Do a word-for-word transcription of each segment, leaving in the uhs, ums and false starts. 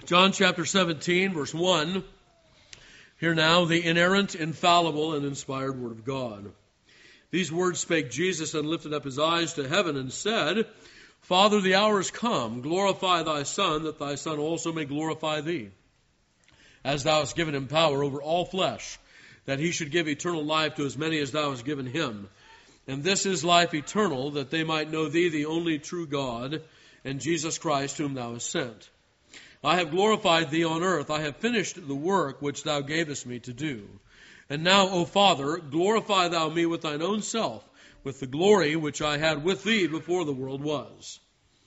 John chapter seventeen, verse one. Hear now the inerrant, infallible, and inspired word of God. These words spake Jesus, and lifted up his eyes to heaven, and said, Father, the hour is come. Glorify thy Son, that thy Son also may glorify thee. As thou hast given him power over all flesh, that he should give eternal life to as many as thou hast given him. And this is life eternal, that they might know thee, the only true God, and Jesus Christ, whom thou hast sent. I have glorified thee on earth. I have finished the work which thou gavest me to do. And now, O Father, glorify thou me with thine own self, with the glory which I had with thee before the world was.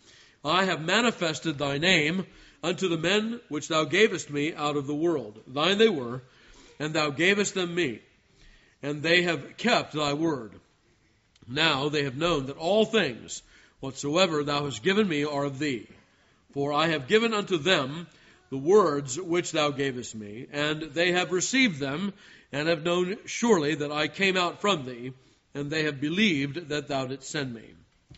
I have manifested thy name unto the men which thou gavest me out of the world. Thine they were, and thou gavest them me, and they have kept thy word. Now they have known that all things whatsoever thou hast given me are of thee. For I have given unto them the words which thou gavest me, and they have received them, and have known surely that I came out from thee, and they have believed that thou didst send me.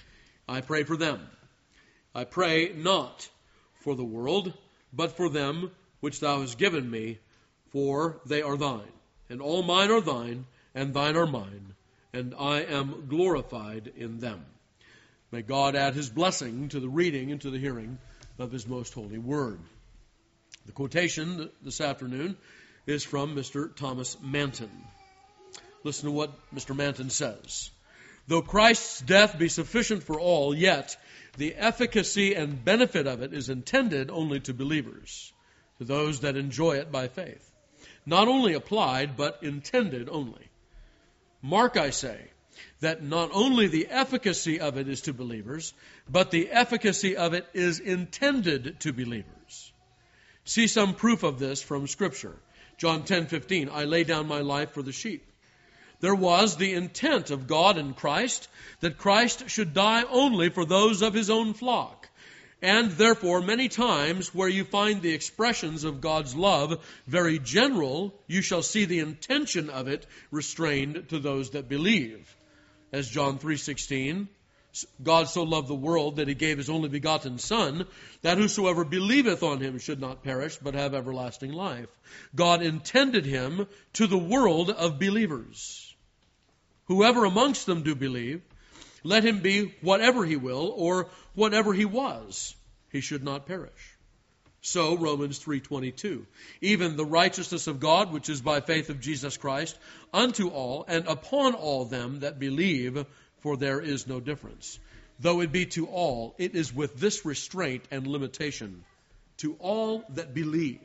I pray for them. I pray not for the world, but for them which thou hast given me, for they are thine. And all mine are thine, and thine are mine, and I am glorified in them. May God add his blessing to the reading and to the hearing of his most holy word. The quotation this afternoon is from Mister Thomas Manton. Listen to what Mister Manton says. Though Christ's death be sufficient for all, yet the efficacy and benefit of it is intended only to believers, to those that enjoy it by faith. Not only applied, but intended only. Mark, I say, that not only the efficacy of it is to believers, but the efficacy of it is intended to believers. See some proof of this from Scripture. John ten fifteen, I lay down my life for the sheep. There was the intent of God in Christ that Christ should die only for those of his own flock. And therefore, many times where you find the expressions of God's love very general, you shall see the intention of it restrained to those that believe. As John three sixteen, God so loved the world that he gave his only begotten Son, that whosoever believeth on him should not perish, but have everlasting life. God intended him to the world of believers. Whoever amongst them do believe, let him be whatever he will, or whatever he was, he should not perish. So, Romans three twenty-two, even the righteousness of God, which is by faith of Jesus Christ, unto all and upon all them that believe, for there is no difference. Though it be to all, it is with this restraint and limitation, to all that believe.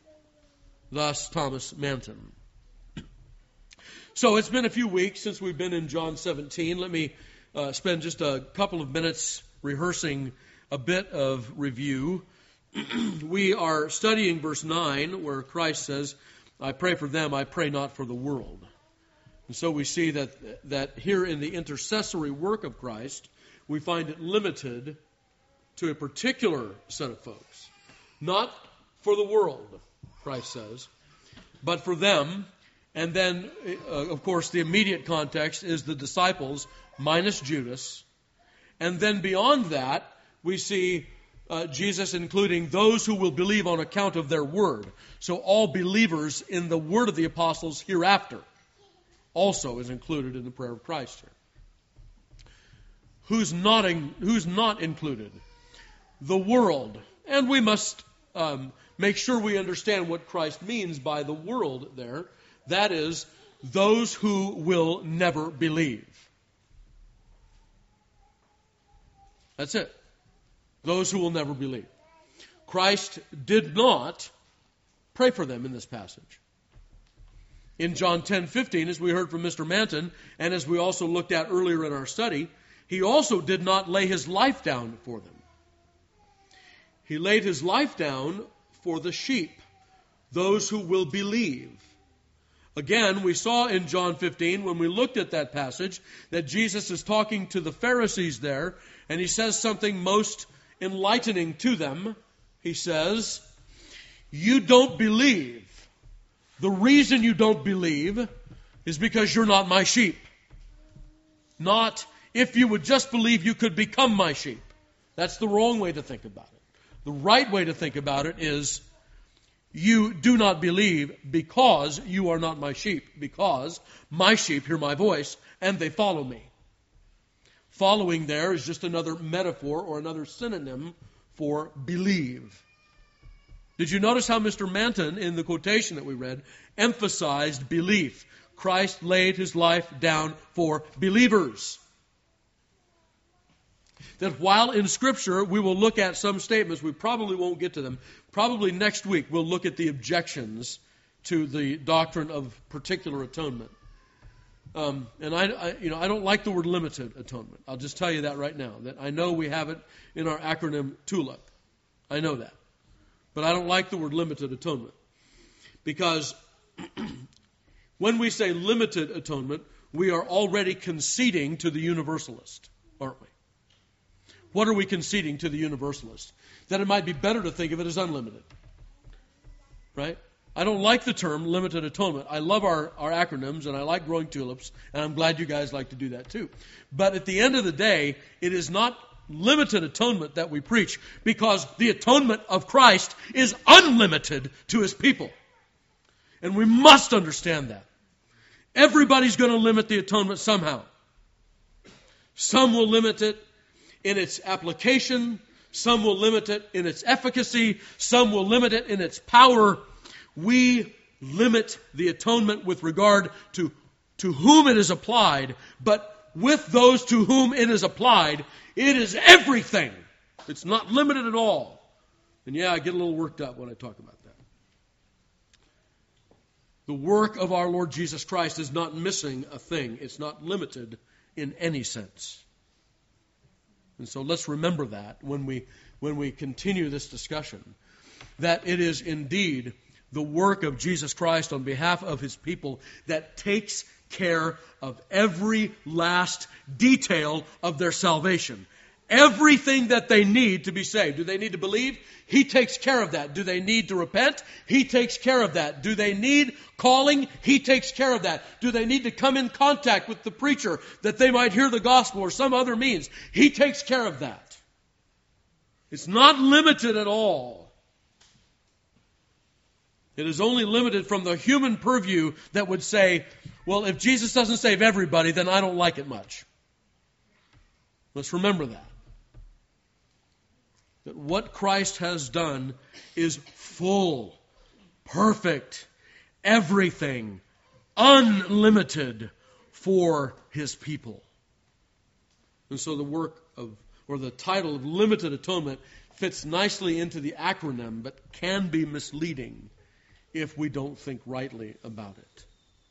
Thus, Thomas Manton. So, it's been a few weeks since we've been in John seventeen. Let me uh, spend just a couple of minutes rehearsing a bit of review. We are studying verse nine, where Christ says, I pray for them, I pray not for the world. And so we see that, that here in the intercessory work of Christ, we find it limited to a particular set of folks. Not for the world, Christ says, but for them. And then, uh, of course, the immediate context is the disciples minus Judas. And then beyond that, we see Uh, Jesus including those who will believe on account of their word. So all believers in the word of the apostles hereafter also is included in the prayer of Christ here. Who's not, in, who's not included? The world. And we must um, make sure we understand what Christ means by the world there. That is, those who will never believe. That's it. Those who will never believe. Christ did not pray for them in this passage. In John ten fifteen, as we heard from Mister Manton, and as we also looked at earlier in our study, he also did not lay his life down for them. He laid his life down for the sheep, those who will believe. Again, we saw in John fifteen, when we looked at that passage, that Jesus is talking to the Pharisees there, and he says something most enlightening to them. He says, you don't believe. The reason you don't believe is because you're not my sheep. Not, if you would just believe, you could become my sheep. That's the wrong way to think about it. The right way to think about it is, you do not believe because you are not my sheep, because my sheep hear my voice and they follow me. Following there is just another metaphor or another synonym for believe. Did you notice how Mister Manton, in the quotation that we read, emphasized belief? Christ laid his life down for believers. That while in Scripture we will look at some statements, we probably won't get to them. Probably next week we'll look at the objections to the doctrine of particular atonement. Um, and I, I, you know, I don't like the word limited atonement. I'll just tell you that right now. That I know we have it in our acronym TULIP. I know that. But I don't like the word limited atonement. Because when we say limited atonement, we are already conceding to the universalist, aren't we? What are we conceding to the universalist? That it might be better to think of it as unlimited. Right? I don't like the term limited atonement. I love our, our acronyms, and I like growing tulips, and I'm glad you guys like to do that too. But at the end of the day, it is not limited atonement that we preach, because the atonement of Christ is unlimited to his people. And we must understand that. Everybody's going to limit the atonement somehow. Some will limit it in its application. Some will limit it in its efficacy. Some will limit it in its power. We limit the atonement with regard to, to whom it is applied, but with those to whom it is applied, it is everything. It's not limited at all. And yeah, I get a little worked up when I talk about that. The work of our Lord Jesus Christ is not missing a thing. It's not limited in any sense. And so let's remember that when we when we continue this discussion, that it is indeed the work of Jesus Christ on behalf of his people that takes care of every last detail of their salvation. Everything that they need to be saved. Do they need to believe? He takes care of that. Do they need to repent? He takes care of that. Do they need calling? He takes care of that. Do they need to come in contact with the preacher that they might hear the gospel or some other means? He takes care of that. It's not limited at all. It is only limited from the human purview that would say, well, if Jesus doesn't save everybody, then I don't like it much. Let's remember that. That what Christ has done is full, perfect, everything, unlimited for his people. And so the work of, or the title of limited atonement fits nicely into the acronym, but can be misleading if we don't think rightly about it.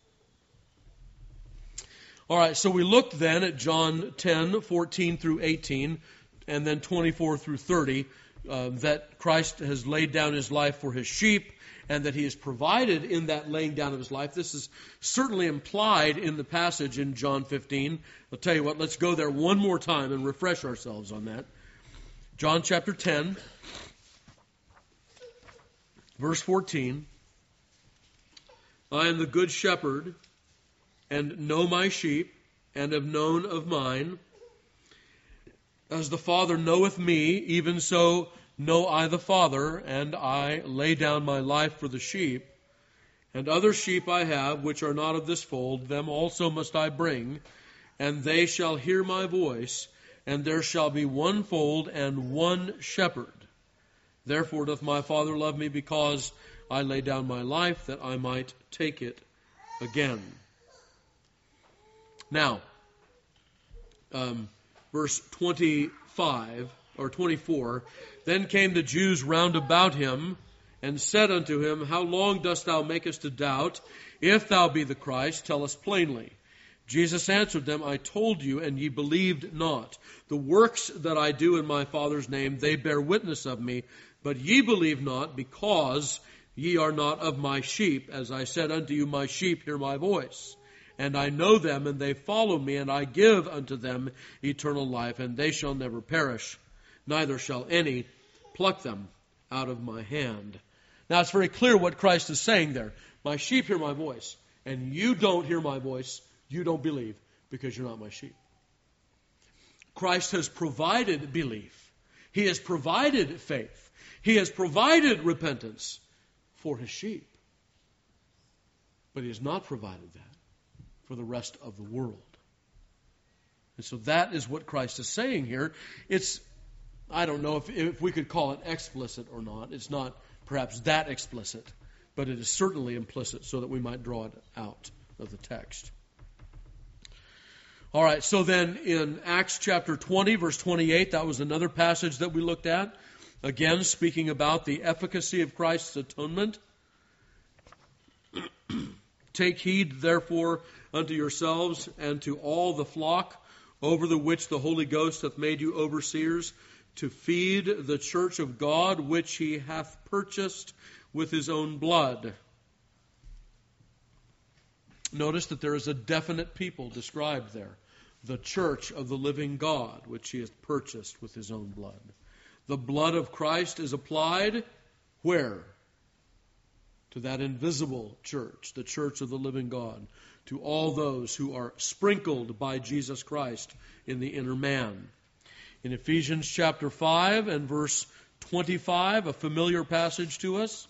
All right, so we looked then at John ten, fourteen through eighteen, and then twenty-four through thirty, uh, that Christ has laid down his life for his sheep, and that he has provided in that laying down of his life. This is certainly implied in the passage in John fifteen. I'll tell you what, let's go there one more time and refresh ourselves on that. John chapter ten, verse fourteen. I am the good shepherd, and know my sheep, and have known of mine. As the Father knoweth me, even so know I the Father, and I lay down my life for the sheep. And other sheep I have, which are not of this fold, them also must I bring, and they shall hear my voice, and there shall be one fold and one shepherd. Therefore doth my Father love me, because I lay down my life, that I might take it again. Now, um, verse twenty-five, or twenty-four, then came the Jews round about him, and said unto him, How long dost thou make us to doubt? If thou be the Christ, tell us plainly. Jesus answered them, I told you, and ye believed not. The works that I do in my Father's name, they bear witness of me, but ye believe not, because ye are not of my sheep. As I said unto you, my sheep hear my voice. And I know them, and they follow me, and I give unto them eternal life, and they shall never perish, neither shall any pluck them out of my hand. Now it's very clear what Christ is saying there. My sheep hear my voice, and you don't hear my voice, you don't believe, because you're not my sheep. Christ has provided belief. He has provided faith. He has provided repentance for his sheep. But he has not provided that for the rest of the world. And so that is what Christ is saying here. It's, I don't know if, if we could call it explicit or not. It's not perhaps that explicit, but it is certainly implicit so that we might draw it out of the text. All right, so then in Acts chapter twenty, verse twenty-eight, that was another passage that we looked at. Again, speaking about the efficacy of Christ's atonement. Take heed, therefore, unto yourselves and to all the flock over the which the Holy Ghost hath made you overseers, to feed the church of God, which he hath purchased with his own blood. Notice that there is a definite people described there. The church of the living God, which he hath purchased with his own blood. The blood of Christ is applied where? To that invisible church, the church of the living God. To all those who are sprinkled by Jesus Christ in the inner man. In Ephesians chapter five and verse twenty-five, a familiar passage to us.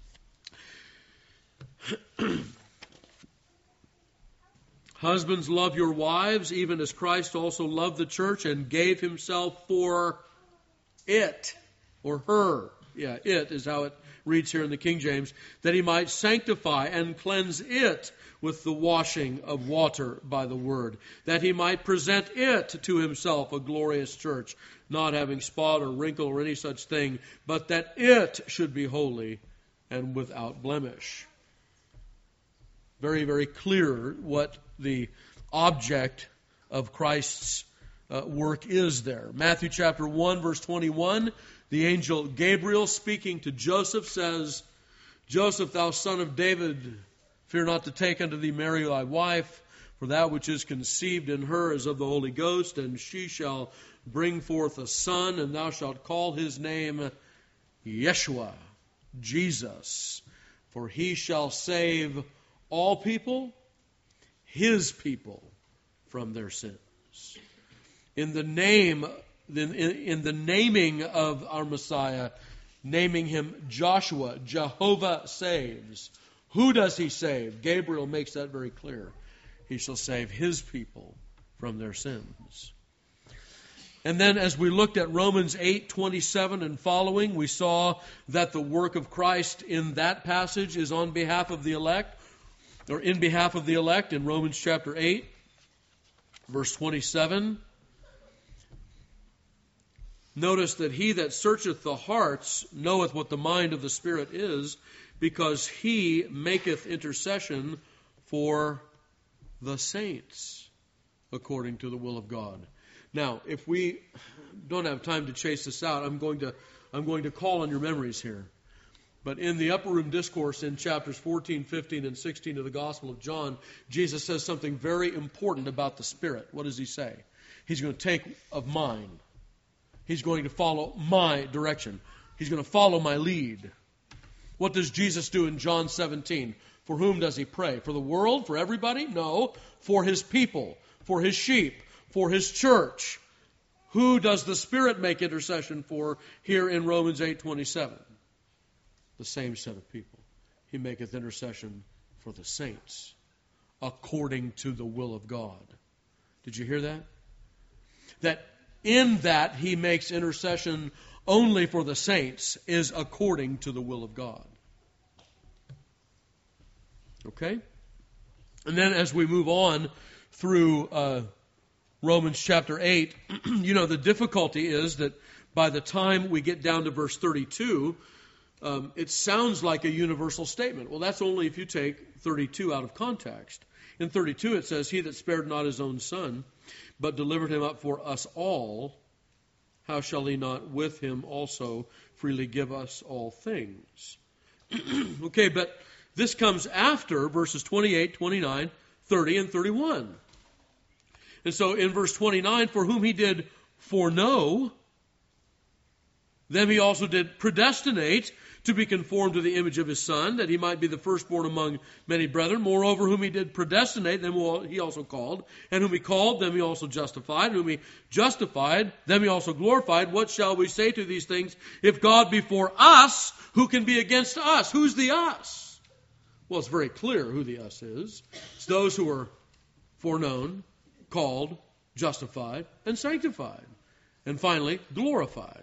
Husbands, love your wives, even as Christ also loved the church and gave himself for it, or her. Yeah, it is how it reads here in the King James, that he might sanctify and cleanse it with the washing of water by the word, that he might present it to himself a glorious church, not having spot or wrinkle or any such thing, but that it should be holy and without blemish. Very, very clear what the object of Christ's uh, work is there. Matthew chapter one, verse twenty-one, the angel Gabriel speaking to Joseph says, Joseph, thou son of David, fear not to take unto thee Mary thy wife, for that which is conceived in her is of the Holy Ghost, and she shall bring forth a son, and thou shalt call his name Yeshua, Jesus, for he shall save all people, his people, from their sins. In the name, in, in the naming of our Messiah, naming him Joshua, Jehovah saves. Who does he save? Gabriel makes that very clear. He shall save his people from their sins. And then as we looked at Romans eight twenty-seven and following, we saw that the work of Christ in that passage is on behalf of the elect, or in behalf of the elect in Romans chapter eight, verse twenty-seven. Notice that he that searcheth the hearts knoweth what the mind of the Spirit is, because he maketh intercession for the saints according to the will of God. Now, if we don't have time to chase this out, I'm going to I'm going to call on your memories here. But in the upper room discourse in chapters fourteen, fifteen, and sixteen of the Gospel of John, Jesus says something very important about the Spirit. What does he say? He's going to take of mine. He's going to follow my direction. He's going to follow my lead. What does Jesus do in John seventeen? For whom does he pray? For the world? For everybody? No. For his people. For his sheep. For his church. Who does the Spirit make intercession for here in Romans eight twenty-seven? The same set of people. He maketh intercession for the saints according to the will of God. Did you hear that? That in that he makes intercession only for the saints is according to the will of God. Okay? And then as we move on through uh, Romans chapter eight, you know, the difficulty is that by the time we get down to verse thirty-two, um, it sounds like a universal statement. Well, that's only if you take thirty-two out of context. In thirty-two it says, he that spared not his own son, but delivered him up for us all, how shall he not with him also freely give us all things? Okay, but this comes after verses twenty-eight, twenty-nine, thirty, and thirty-one. And so in verse twenty-nine, for whom he did foreknow, them he also did predestinate to be conformed to the image of his Son, that he might be the firstborn among many brethren. Moreover, whom he did predestinate, them he also called. And whom he called, them he also justified. And whom he justified, them he also glorified. What shall we say to these things? If God be for us, who can be against us? Who's the us? Well, it's very clear who the us is. It's those who are foreknown, called, justified, and sanctified. And finally, glorified.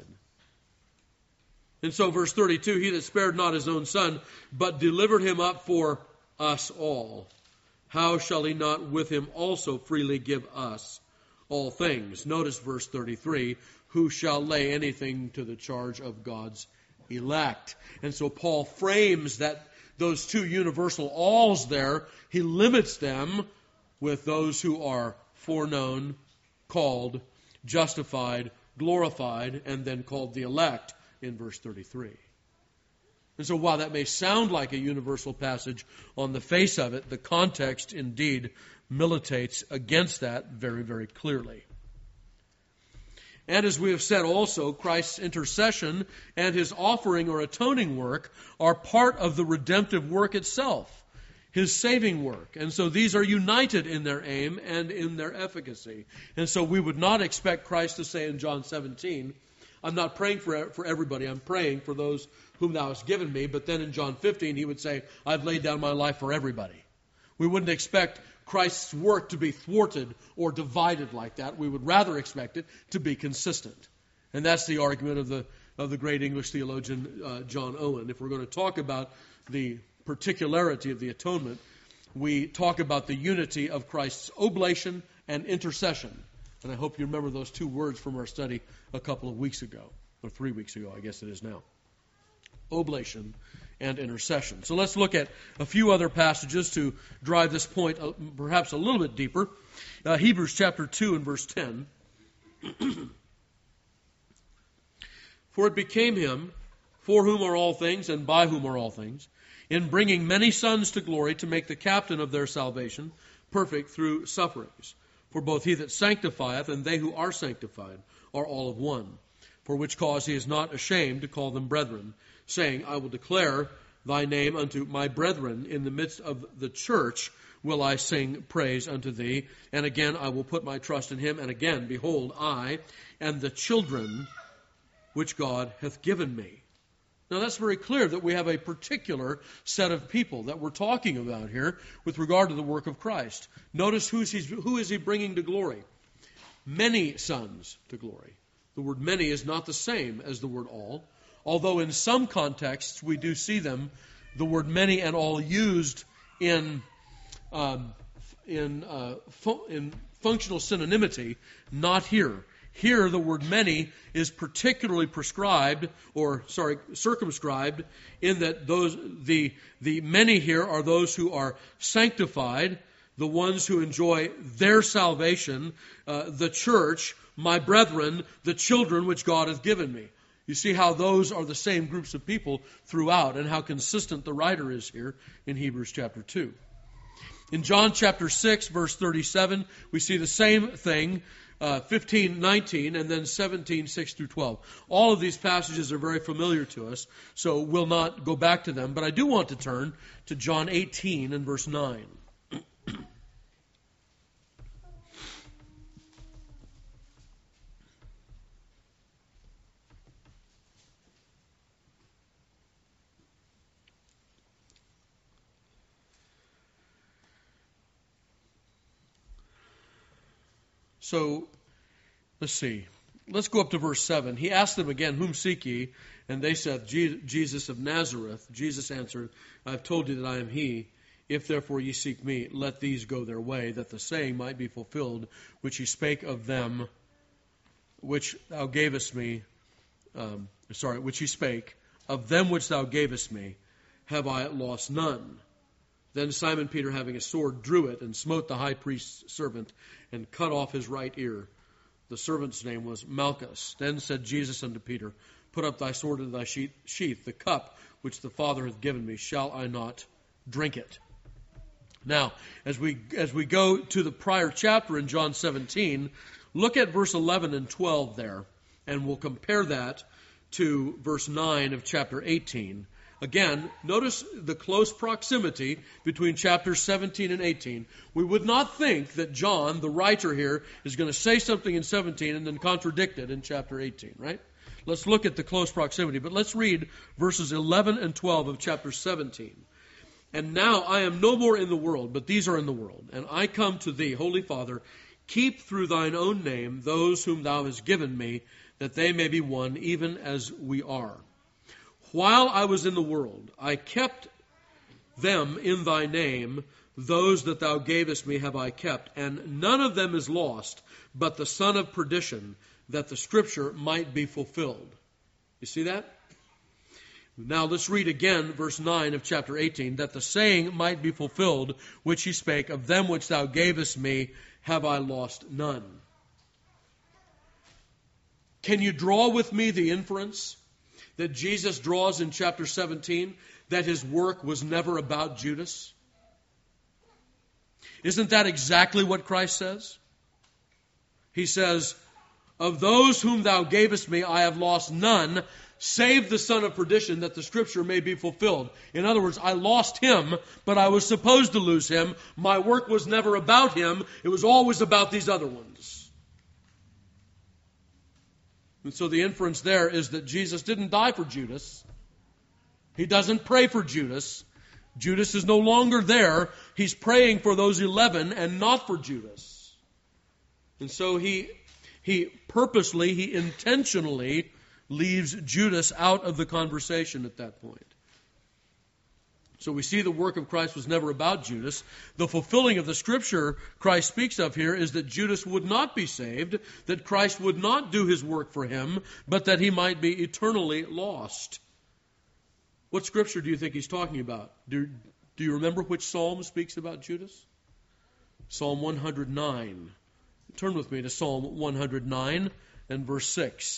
And so verse thirty-two, he that spared not his own Son, but delivered him up for us all, how shall he not with him also freely give us all things? Notice verse thirty-three, who shall lay anything to the charge of God's elect? And so Paul frames that those two universal alls there, he limits them with those who are foreknown, called, justified, glorified, and then called the elect in verse thirty-three. And so while that may sound like a universal passage on the face of it, the context indeed militates against that very, very clearly. And as we have said also, Christ's intercession and his offering or atoning work are part of the redemptive work itself, his saving work. And so these are united in their aim and in their efficacy. And so we would not expect Christ to say in John seventeen, I'm not praying for, for everybody, I'm praying for those whom thou hast given me. But then in John fifteen he would say, I've laid down my life for everybody. We wouldn't expect Christ's work to be thwarted or divided like that. We would rather expect it to be consistent. And that's the argument of the of the great English theologian uh, John Owen. If we're going to talk about the particularity of the atonement, we talk about the unity of Christ's oblation and intercession. And I hope you remember those two words from our study a couple of weeks ago, or three weeks ago, I guess it is now. Oblation and intercession. So let's look at a few other passages to drive this point uh, perhaps a little bit deeper. Uh, Hebrews chapter two and verse ten. For it became him, for whom are all things, and by whom are all things, in bringing many sons to glory, to make the captain of their salvation perfect through sufferings. For both he that sanctifieth and they who are sanctified are all of one. For which cause he is not ashamed to call them brethren, saying, I will declare thy name unto my brethren. In the midst of the church will I sing praise unto thee. And again I will put my trust in him. And again, behold, I and the children which God hath given me. Now that's very clear that we have a particular set of people that we're talking about here with regard to the work of Christ. Notice who's he's, who is he bringing to glory? Many sons to glory. The word many is not the same as the word all, although in some contexts we do see them, the word many and all used in um, in, uh, fu- in functional synonymity, not here. Here, the word many is particularly prescribed, or sorry, circumscribed, in that those the the many here are those who are sanctified, the ones who enjoy their salvation, uh, the church, my brethren, the children which God hath given me. You see how those are the same groups of people throughout, and how consistent the writer is here in Hebrews chapter two. In John chapter six, verse thirty-seven, we see the same thing. Uh, fifteen, nineteen, and then seventeen, six through twelve. All of these passages are very familiar to us, so we'll not go back to them. But I do want to turn to John eighteen and verse nine. So, let's see. Let's go up to verse seven. He asked them again, whom seek ye? And they said, Jesus of Nazareth. Jesus answered, I have told you that I am he. If therefore ye seek me, let these go their way, that the saying might be fulfilled, which he spake of them, which thou gavest me, um, sorry, which he spake, of them which thou gavest me, have I lost none. Then Simon Peter, having a sword, drew it, and smote the high priest's servant, and cut off his right ear. The servant's name was Malchus. Then said Jesus unto Peter, put up thy sword into thy sheath. The cup which the Father hath given me, shall I not drink it? Now, as we as we go to the prior chapter in John seventeen, look at verse eleven and twelve there, and we'll compare that to verse nine of chapter eighteen. Again, notice the close proximity between chapters seventeen and eighteen. We would not think that John, the writer here, is going to say something in seventeen and then contradict it in chapter eighteen, right? Let's look at the close proximity. But let's read verses eleven and twelve of chapter seventeen. And now I am no more in the world, but these are in the world. And I come to thee, Holy Father, keep through thine own name those whom thou hast given me, that they may be one, even as we are. While I was in the world, I kept them in thy name, those that thou gavest me have I kept, and none of them is lost, but the son of perdition, that the scripture might be fulfilled. You see that? Now let's read again verse nine of chapter eighteen, that the saying might be fulfilled, which he spake, of them which thou gavest me have I lost none. Can you draw with me the inference that Jesus draws in chapter seventeen, that his work was never about Judas? Isn't that exactly what Christ says? He says, of those whom thou gavest me, I have lost none, save the son of perdition, that the scripture may be fulfilled. In other words, I lost him, but I was supposed to lose him. My work was never about him. It was always about these other ones. And so the inference there is that Jesus didn't die for Judas. He doesn't pray for Judas. Judas is no longer there. He's praying for those eleven and not for Judas. And so he he purposely, he intentionally leaves Judas out of the conversation at that point. So we see the work of Christ was never about Judas. The fulfilling of the scripture Christ speaks of here is that Judas would not be saved, that Christ would not do his work for him, but that he might be eternally lost. What scripture do you think he's talking about? Do, do you remember which psalm speaks about Judas? Psalm one hundred nine. Turn with me to Psalm one hundred nine and verse six.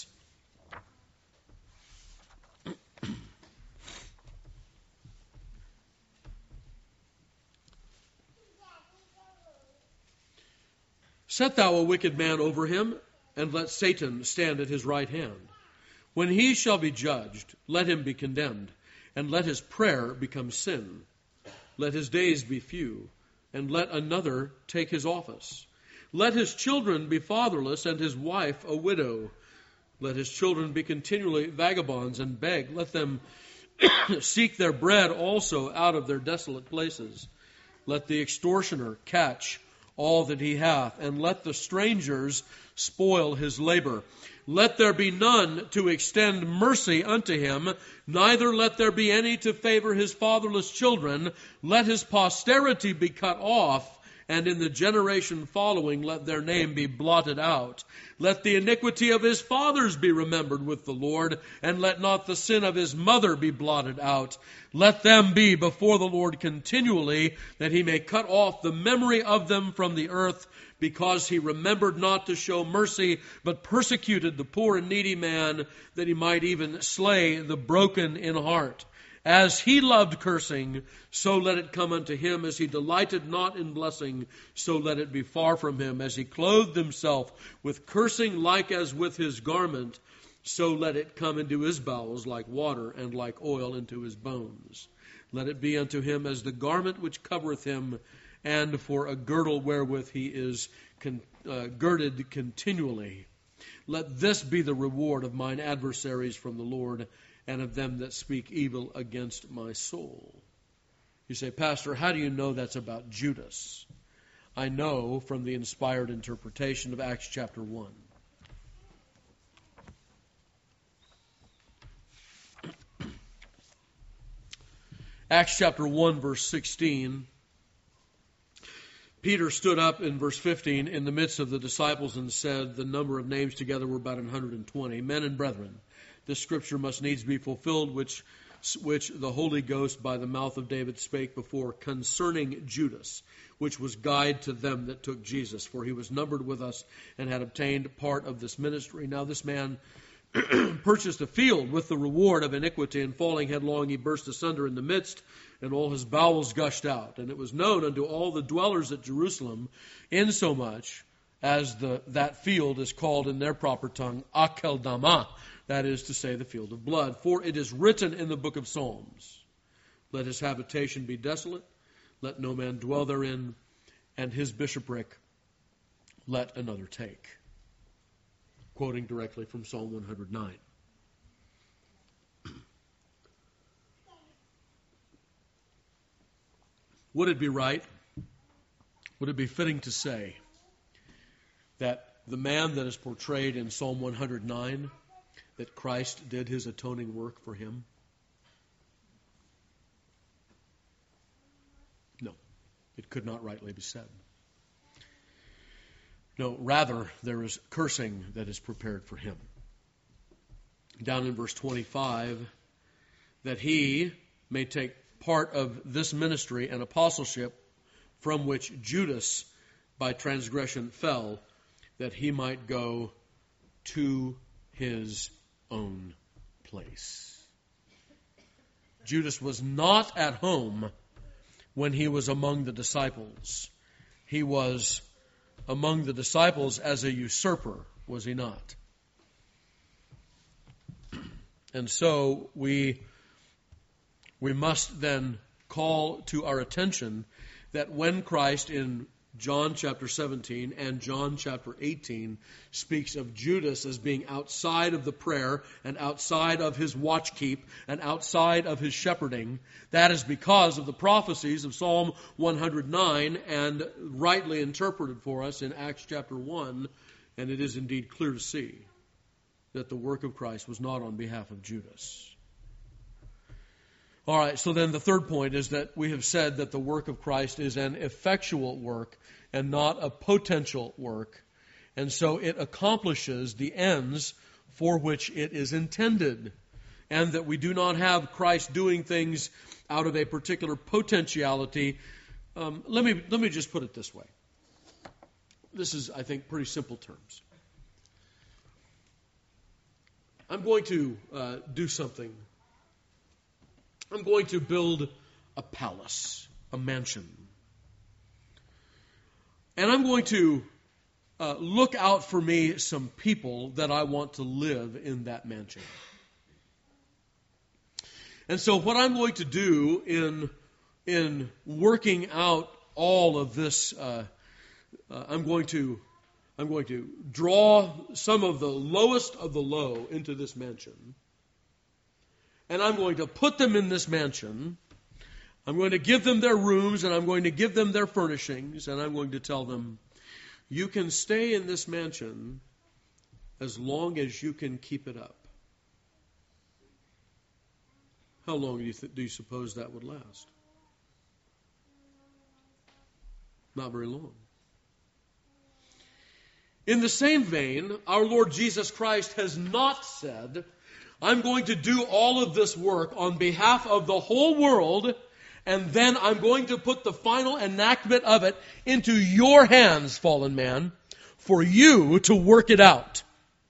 Set thou a wicked man over him, and let Satan stand at his right hand. When he shall be judged, let him be condemned, and let his prayer become sin. Let his days be few, and let another take his office. Let his children be fatherless, and his wife a widow. Let his children be continually vagabonds and beg. Let them seek their bread also out of their desolate places. Let the extortioner catch all that he hath, and let the strangers spoil his labor. Let there be none to extend mercy unto him, neither let there be any to favor his fatherless children. Let his posterity be cut off, and in the generation following let their name be blotted out. Let the iniquity of his fathers be remembered with the Lord, and let not the sin of his mother be blotted out. Let them be before the Lord continually, that he may cut off the memory of them from the earth, because he remembered not to show mercy, but persecuted the poor and needy man, that he might even slay the broken in heart. As he loved cursing, so let it come unto him. As he delighted not in blessing, so let it be far from him. As he clothed himself with cursing like as with his garment, so let it come into his bowels like water, and like oil into his bones. Let it be unto him as the garment which covereth him, and for a girdle wherewith he is con- uh, girded continually. Let this be the reward of mine adversaries from the Lord, and of them that speak evil against my soul. You say, Pastor, how do you know that's about Judas? I know from the inspired interpretation of Acts chapter one. Acts chapter one, verse sixteen. Peter stood up in verse fifteen in the midst of the disciples and said, the number of names together were about one hundred twenty. Men and brethren, this scripture must needs be fulfilled, which which the Holy Ghost by the mouth of David spake before concerning Judas, which was guide to them that took Jesus. For he was numbered with us and had obtained part of this ministry. Now this man purchased a field with the reward of iniquity, and falling headlong he burst asunder in the midst, and all his bowels gushed out. And it was known unto all the dwellers at Jerusalem, insomuch as the that field is called in their proper tongue, Akeldama, that is to say, the field of blood. For it is written in the book of Psalms, let his habitation be desolate, let no man dwell therein, and his bishopric let another take. Quoting directly from Psalm one hundred nine. Would it be right, would it be fitting to say that the man that is portrayed in Psalm one hundred nine, that Christ did his atoning work for him? No, it could not rightly be said. No, rather, there is cursing that is prepared for him. Down in verse twenty-five, that he may take part of this ministry and apostleship from which Judas by transgression fell, that he might go to his own place. Judas was not at home when he was among the disciples. He was among the disciples as a usurper, was he not? And so we we must then call to our attention that when Christ in John chapter seventeen and John chapter eighteen speaks of Judas as being outside of the prayer and outside of his watchkeep and outside of his shepherding, that is because of the prophecies of Psalm one hundred nine and rightly interpreted for us in Acts chapter one, and it is indeed clear to see that the work of Christ was not on behalf of Judas. All right, so then the third point is that we have said that the work of Christ is an effectual work and not a potential work. And so it accomplishes the ends for which it is intended. And that we do not have Christ doing things out of a particular potentiality. Um, let me, let me just put it this way. This is, I think, pretty simple terms. I'm going to uh, do something. I'm going to build a palace, a mansion. And I'm going to uh, look out for me some people that I want to live in that mansion. And so what I'm going to do in, in working out all of this, uh, uh, I'm going to I'm going to draw some of the lowest of the low into this mansion. And I'm going to put them in this mansion. I'm going to give them their rooms, and I'm going to give them their furnishings, and I'm going to tell them, you can stay in this mansion as long as you can keep it up. How long do you, th- do you suppose that would last? Not very long. In the same vein, our Lord Jesus Christ has not said, I'm going to do all of this work on behalf of the whole world, and then I'm going to put the final enactment of it into your hands, fallen man, for you to work it out.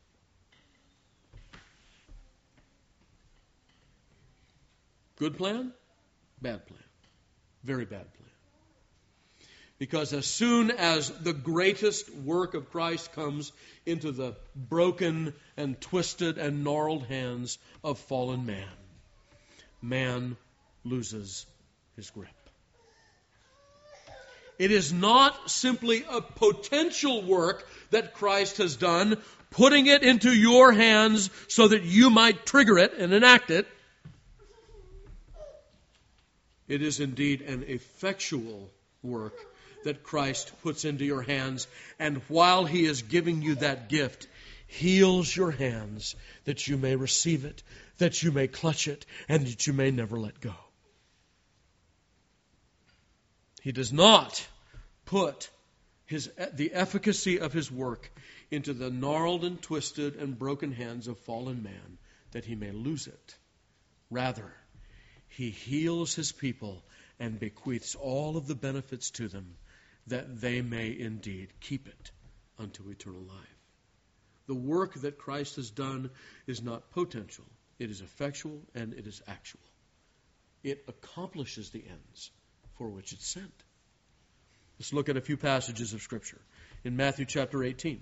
Good plan? Bad plan. Very bad plan. Because as soon as the greatest work of Christ comes into the broken and twisted and gnarled hands of fallen man, man loses his grip. It is not simply a potential work that Christ has done, putting it into your hands so that you might trigger it and enact it. It is indeed an effectual work that Christ puts into your hands, and while He is giving you that gift, heals your hands that you may receive it, that you may clutch it, and that you may never let go. He does not put his, the efficacy of His work into the gnarled and twisted and broken hands of fallen man that he may lose it. Rather, He heals His people and bequeaths all of the benefits to them that they may indeed keep it unto eternal life. The work that Christ has done is not potential. It is effectual and it is actual. It accomplishes the ends for which it's sent. Let's look at a few passages of Scripture. In Matthew chapter eighteen.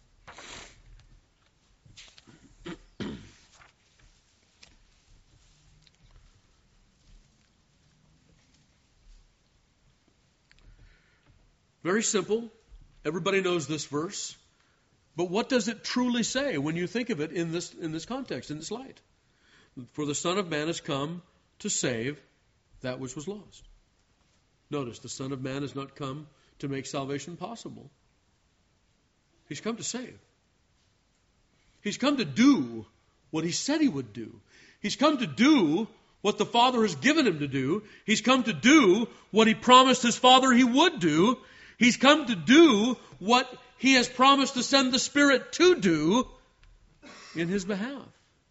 Very simple. Everybody knows this verse. But what does it truly say when you think of it in this, in this context, in this light? For the Son of Man has come to save that which was lost. Notice, the Son of Man has not come to make salvation possible. He's come to save. He's come to do what He said He would do. He's come to do what the Father has given Him to do. He's come to do what He promised His Father He would do. He's come to do what He has promised to send the Spirit to do in His behalf.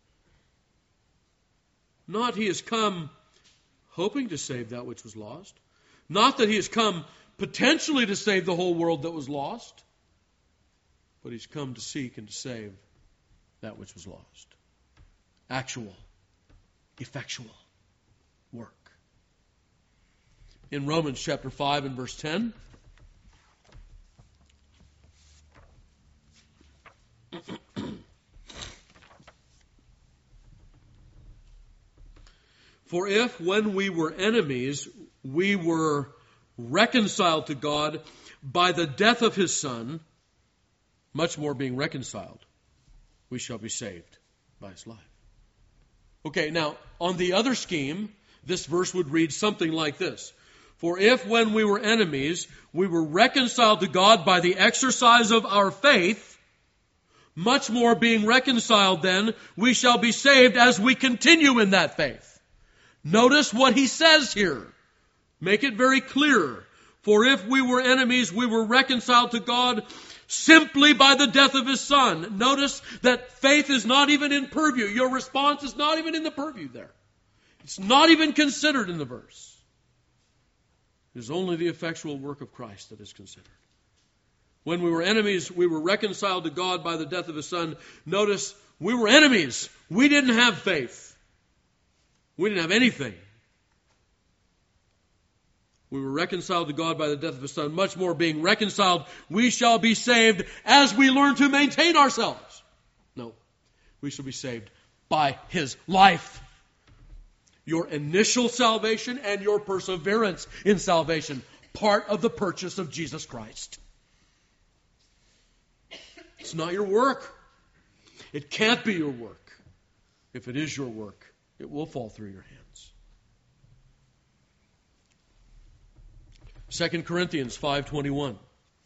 Not He has come hoping to save that which was lost. Not that He has come potentially to save the whole world that was lost. But He's come to seek and to save that which was lost. Actual, effectual work. In Romans chapter five and verse ten, for if, when we were enemies, we were reconciled to God by the death of His Son, much more being reconciled, we shall be saved by His life. Okay, now, on the other scheme, this verse would read something like this. For if, when we were enemies, we were reconciled to God by the exercise of our faith, much more being reconciled then, we shall be saved as we continue in that faith. Notice what he says here. Make it very clear. For if we were enemies, we were reconciled to God simply by the death of His Son. Notice that faith is not even in purview. Your response is not even in the purview there. It's not even considered in the verse. It is only the effectual work of Christ that is considered. When we were enemies, we were reconciled to God by the death of His Son. Notice, we were enemies. We didn't have faith. We didn't have anything. We were reconciled to God by the death of His Son. Much more being reconciled, we shall be saved as we learn to maintain ourselves. No, we shall be saved by His life. Your initial salvation and your perseverance in salvation, part of the purchase of Jesus Christ. It's not your work. It can't be your work. If it is your work, it will fall through your hands. Second Corinthians five twenty-one.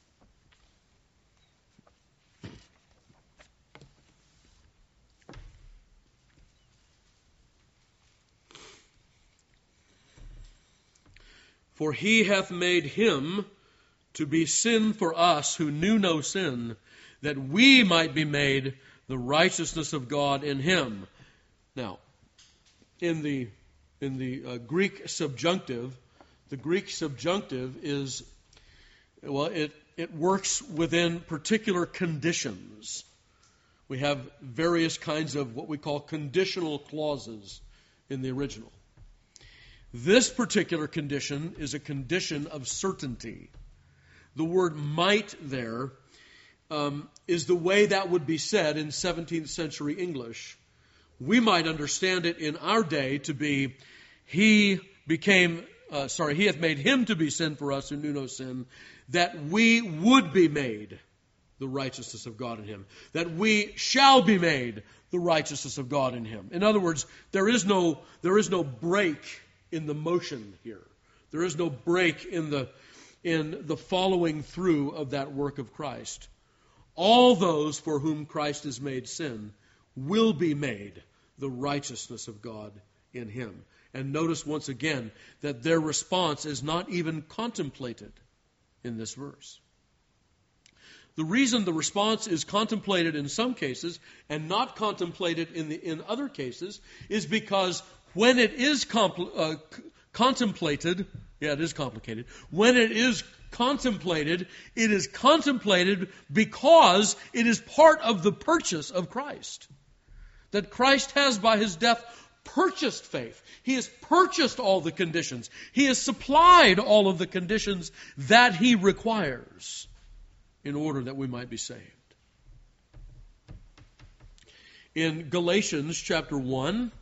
For He hath made Him to be sin for us who knew no sin, that we might be made the righteousness of God in Him. Now, in the in the uh, Greek subjunctive, the Greek subjunctive is, well, it, it works within particular conditions. We have various kinds of what we call conditional clauses in the original. This particular condition is a condition of certainty. The word might there um, is the way that would be said in seventeenth century English. We might understand it in our day to be, He became, uh, sorry, He hath made Him to be sin for us who knew no sin, that we would be made the righteousness of God in Him. That we shall be made the righteousness of God in Him. In other words, there is no, there is no break in the motion here. There is no break in the, in the following through of that work of Christ. All those for whom Christ is made sin will be made the righteousness of God in Him. And notice once again that their response is not even contemplated in this verse. The reason the response is contemplated in some cases and not contemplated in the in other cases is because when it is compl- uh, c- contemplated, yeah, it is complicated. When it is contemplated, it is contemplated because it is part of the purchase of Christ. That Christ has by His death purchased faith. He has purchased all the conditions. He has supplied all of the conditions that He requires in order that we might be saved. In Galatians chapter one,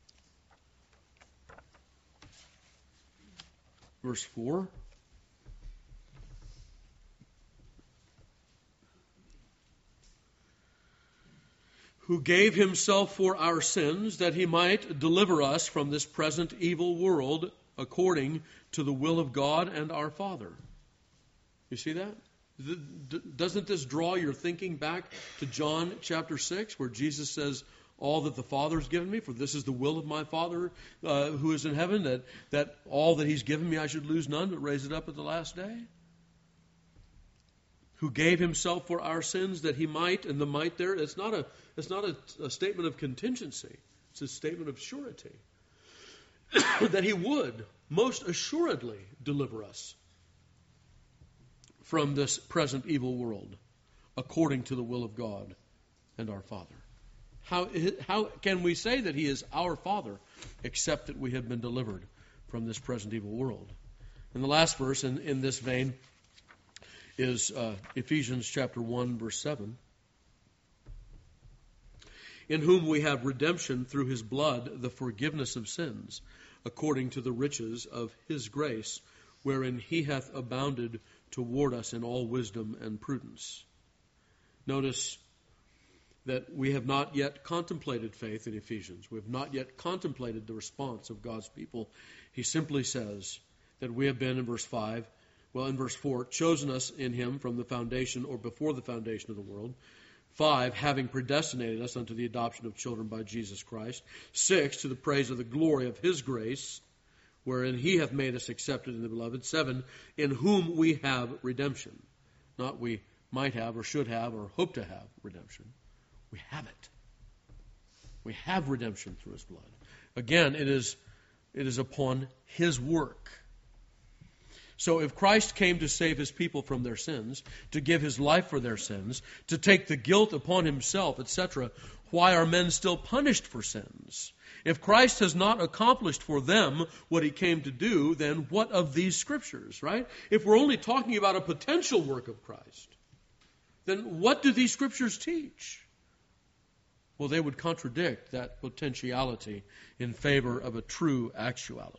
verse four, who gave Himself for our sins, that He might deliver us from this present evil world, according to the will of God and our Father. You see that? Doesn't this draw your thinking back to John chapter six, where Jesus says, all that the Father has given me, for this is the will of my Father uh, who is in heaven, that, that all that He's given me I should lose none, but raise it up at the last day? Who gave Himself for our sins, that He might, and the might there, it's not a it's not a, a statement of contingency. It's a statement of surety. That He would most assuredly deliver us from this present evil world, according to the will of God and our Father. How, how can we say that He is our Father, except that we have been delivered from this present evil world? And the last verse in, in this vein is uh, Ephesians chapter one, verse seven. In whom we have redemption through His blood, the forgiveness of sins, according to the riches of His grace, wherein He hath abounded toward us in all wisdom and prudence. Notice that we have not yet contemplated faith in Ephesians. We have not yet contemplated the response of God's people. He simply says that we have been, in verse five, well, in verse four, chosen us in Him from the foundation or before the foundation of the world. Five, having predestinated us unto the adoption of children by Jesus Christ. Six, to the praise of the glory of His grace, wherein He hath made us accepted in the Beloved. Seven, in whom we have redemption. Not we might have or should have or hope to have redemption. We have it. We have redemption through His blood. Again, it is, it is upon His work. So if Christ came to save His people from their sins, to give His life for their sins, to take the guilt upon Himself, et cetera, why are men still punished for sins? If Christ has not accomplished for them what He came to do, then what of these Scriptures, right? If we're only talking about a potential work of Christ, then what do these Scriptures teach? Well, they would contradict that potentiality in favor of a true actuality.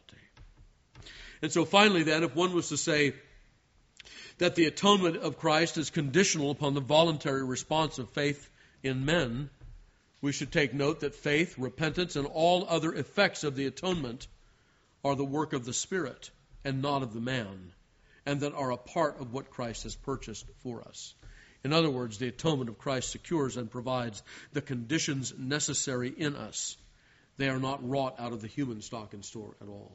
And so finally then, if one was to say that the atonement of Christ is conditional upon the voluntary response of faith in men, we should take note that faith, repentance, and all other effects of the atonement are the work of the Spirit and not of the man, and that are a part of what Christ has purchased for us. In other words, the atonement of Christ secures and provides the conditions necessary in us. They are not wrought out of the human stock and store at all.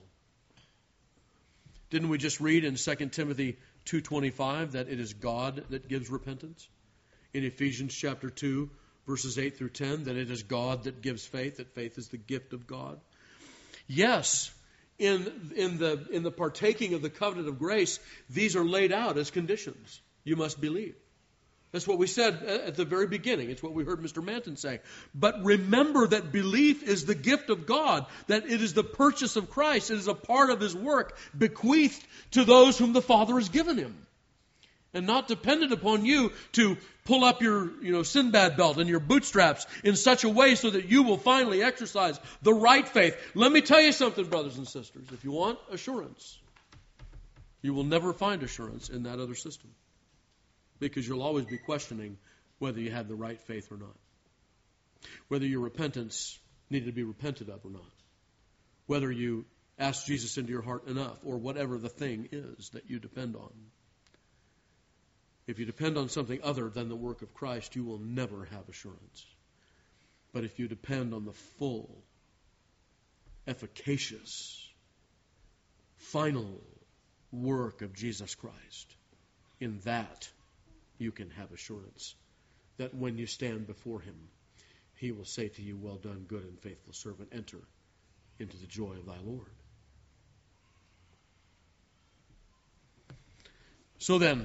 Didn't we just read in Second Timothy two twenty-five that it is God that gives repentance? In Ephesians chapter two, verses eight through ten, that it is God that gives faith, that faith is the gift of God? Yes, in, in, the, in the partaking of the covenant of grace, these are laid out as conditions. You must believe. That's what we said at the very beginning. It's what we heard Mister Manton say. But remember that belief is the gift of God, that it is the purchase of Christ. It is a part of His work bequeathed to those whom the Father has given Him. And not dependent upon you to pull up your you know, Sinbad belt and your bootstraps in such a way so that you will finally exercise the right faith. Let me tell you something, brothers and sisters. If you want assurance, you will never find assurance in that other system. Because you'll always be questioning whether you have the right faith or not. Whether your repentance needed to be repented of or not. Whether you asked Jesus into your heart enough, or whatever the thing is that you depend on. If you depend on something other than the work of Christ, you will never have assurance. But if you depend on the full, efficacious, final work of Jesus Christ, in that you can have assurance that when you stand before Him, He will say to you, well done, good and faithful servant, enter into the joy of thy Lord. So then,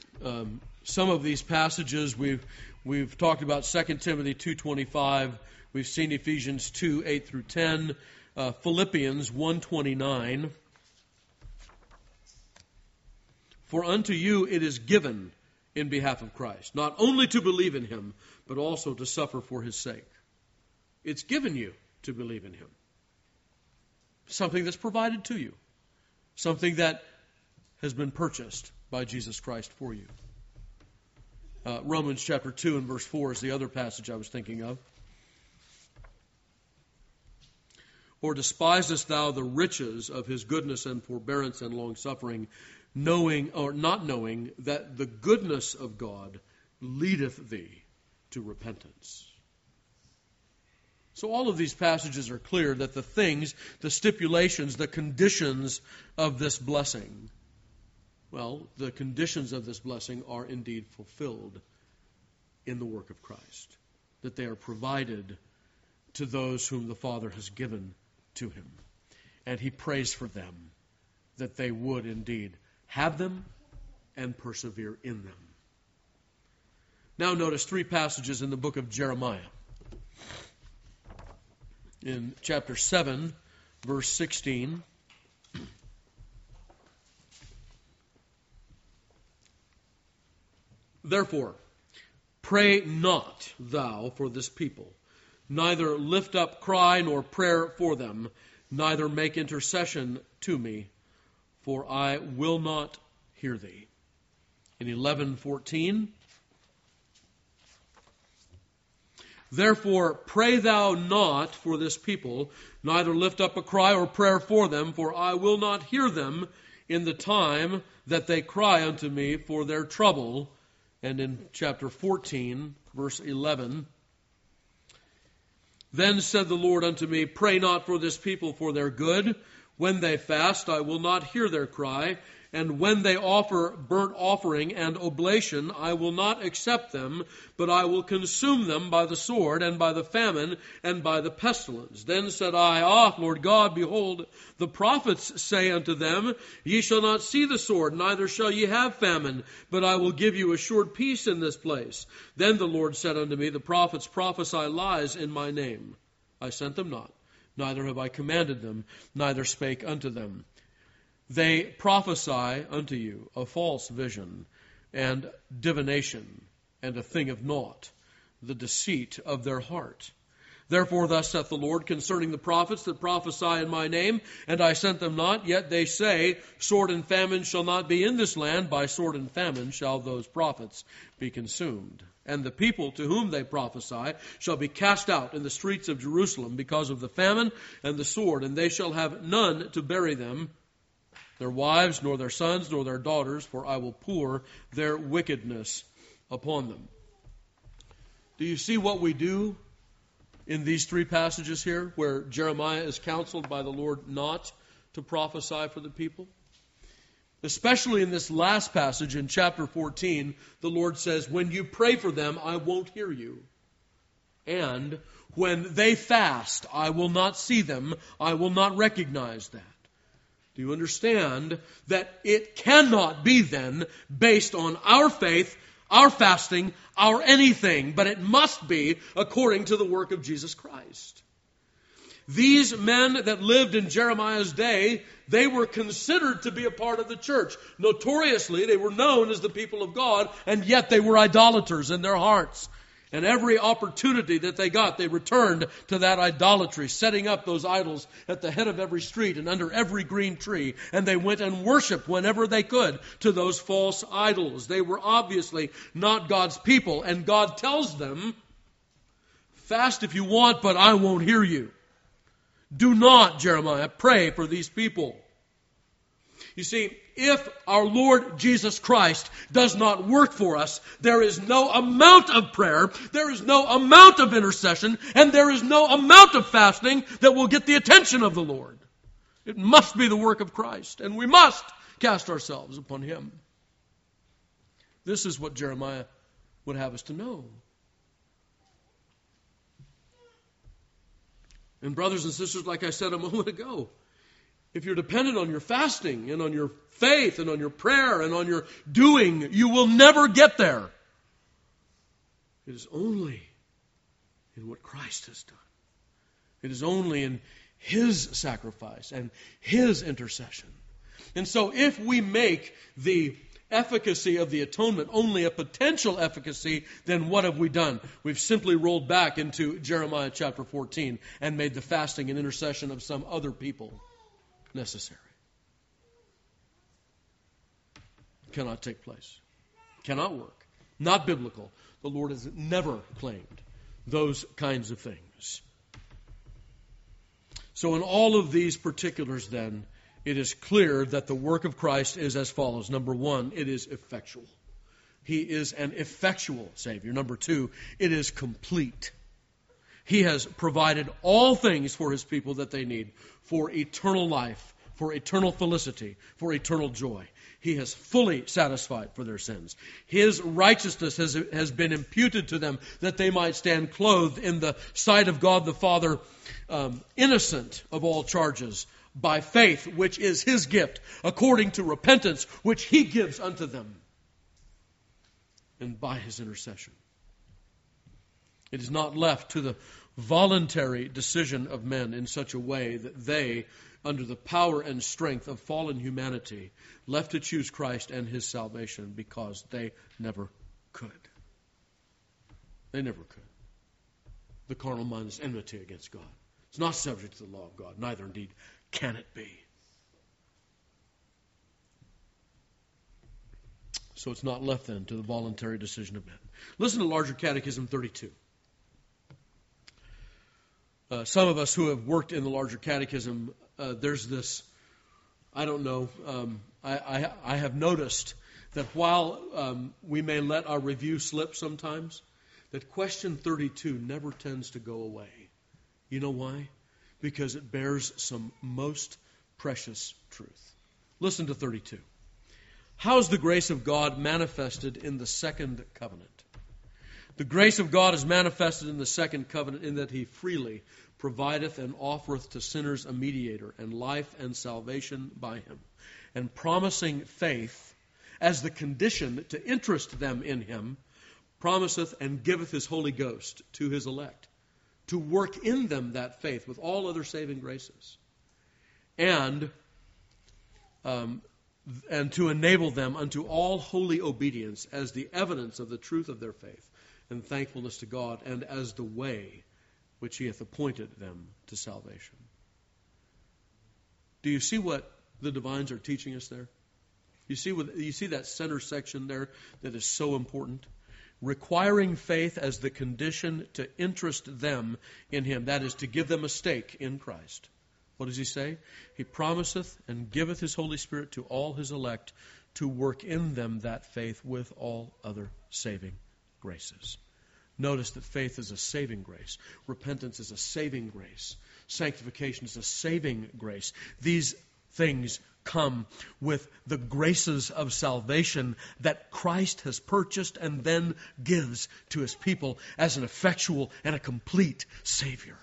um, some of these passages we've we've talked about Second Timothy two twenty-five. We've seen Ephesians two, eight through ten, uh, Philippians one twenty-nine. For unto you it is given in behalf of Christ, not only to believe in him, but also to suffer for his sake. It's given you to believe in him. Something that's provided to you. Something that has been purchased by Jesus Christ for you. Uh, Romans chapter two and verse four is the other passage I was thinking of. Or despisest thou the riches of his goodness and forbearance and long-suffering, knowing or not knowing that the goodness of God leadeth thee to repentance. So all of these passages are clear that the things, the stipulations, the conditions of this blessing, well, the conditions of this blessing are indeed fulfilled in the work of Christ. That they are provided to those whom the Father has given to him. And he prays for them that they would indeed have them and persevere in them. Now notice three passages in the book of Jeremiah. In chapter seven, verse sixteen. Therefore, pray not thou for this people, neither lift up cry nor prayer for them, neither make intercession to me, for I will not hear thee. In eleven fourteen, therefore pray thou not for this people, neither lift up a cry or prayer for them, for I will not hear them in the time that they cry unto me for their trouble. And in chapter fourteen, verse eleven, then said the Lord unto me, pray not for this people for their good. When they fast, I will not hear their cry. And when they offer burnt offering and oblation, I will not accept them, but I will consume them by the sword, and by the famine, and by the pestilence. Then said I, Ah, Lord God, behold, the prophets say unto them, Ye shall not see the sword, neither shall ye have famine, but I will give you assured peace in this place. Then the Lord said unto me, The prophets prophesy lies in my name. I sent them not, neither have I commanded them, neither spake unto them. They prophesy unto you a false vision, and divination, and a thing of naught, the deceit of their heart. Therefore thus saith the Lord concerning the prophets that prophesy in my name, and I sent them not, yet they say, Sword and famine shall not be in this land, by sword and famine shall those prophets be consumed. And the people to whom they prophesy shall be cast out in the streets of Jerusalem because of the famine and the sword, and they shall have none to bury them, their wives, nor their sons, nor their daughters, for I will pour their wickedness upon them. Do you see what we do in these three passages here, where Jeremiah is counseled by the Lord not to prophesy for the people? Especially in this last passage in chapter fourteen, the Lord says, when you pray for them, I won't hear you. And when they fast, I will not see them, I will not recognize that. Do you understand that it cannot be then based on our faith, our fasting, our anything, but it must be according to the work of Jesus Christ. These men that lived in Jeremiah's day, they were considered to be a part of the church. Notoriously, they were known as the people of God, and yet they were idolaters in their hearts. And every opportunity that they got, they returned to that idolatry, setting up those idols at the head of every street and under every green tree. And they went and worshiped whenever they could to those false idols. They were obviously not God's people. And God tells them, fast if you want, but I won't hear you. Do not, Jeremiah, pray for these people. You see, if our Lord Jesus Christ does not work for us, there is no amount of prayer, there is no amount of intercession, and there is no amount of fasting that will get the attention of the Lord. It must be the work of Christ, and we must cast ourselves upon Him. This is what Jeremiah would have us to know. And brothers and sisters, like I said a moment ago, if you're dependent on your fasting and on your faith and on your prayer and on your doing, you will never get there. It is only in what Christ has done. It is only in His sacrifice and His intercession. And so if we make the efficacy of the atonement only a potential efficacy, then what have we done? We've simply rolled back into Jeremiah chapter fourteen and made the fasting and intercession of some other people necessary. Cannot take place. Cannot work. Not biblical. The Lord has never claimed those kinds of things. So in all of these particulars then, it is clear that the work of Christ is as follows. Number one, it is effectual. He is an effectual Savior. Number two, it is complete. He has provided all things for His people that they need for eternal life, for eternal felicity, for eternal joy. He has fully satisfied for their sins. His righteousness has, has been imputed to them that they might stand clothed in the sight of God the Father, um, innocent of all charges, by faith, which is His gift, according to repentance, which He gives unto them, and by His intercession. It is not left to the voluntary decision of men in such a way that they, under the power and strength of fallen humanity, left to choose Christ and His salvation because they never could. They never could. The carnal mind is enmity against God. It's not subject to the law of God, neither indeed can it be. So it's not left then to the voluntary decision of men. Listen to Larger Catechism thirty-two. Uh, some of us who have worked in the Larger Catechism, uh, there's this, I don't know, um, I, I, I have noticed that while um, we may let our review slip sometimes, that question thirty-two never tends to go away. You know why? Because it bears some most precious truth. Listen to thirty-two. How is the grace of God manifested in the second covenant? The grace of God is manifested in the second covenant in that He freely provideth and offereth to sinners a mediator, and life and salvation by Him, and promising faith as the condition to interest them in Him, promiseth and giveth His Holy Ghost to His elect, to work in them that faith with all other saving graces, and um, and to enable them unto all holy obedience as the evidence of the truth of their faith, and thankfulness to God, and as the way which He hath appointed them to salvation. Do you see what the divines are teaching us there? You see what, you see that center section there that is so important? Requiring faith as the condition to interest them in Him. That is, to give them a stake in Christ. What does He say? He promiseth and giveth His Holy Spirit to all His elect to work in them that faith with all other saving graces. Notice that faith is a saving grace. Repentance is a saving grace. Sanctification is a saving grace. These things come with the graces of salvation that Christ has purchased and then gives to His people as an effectual and a complete Savior.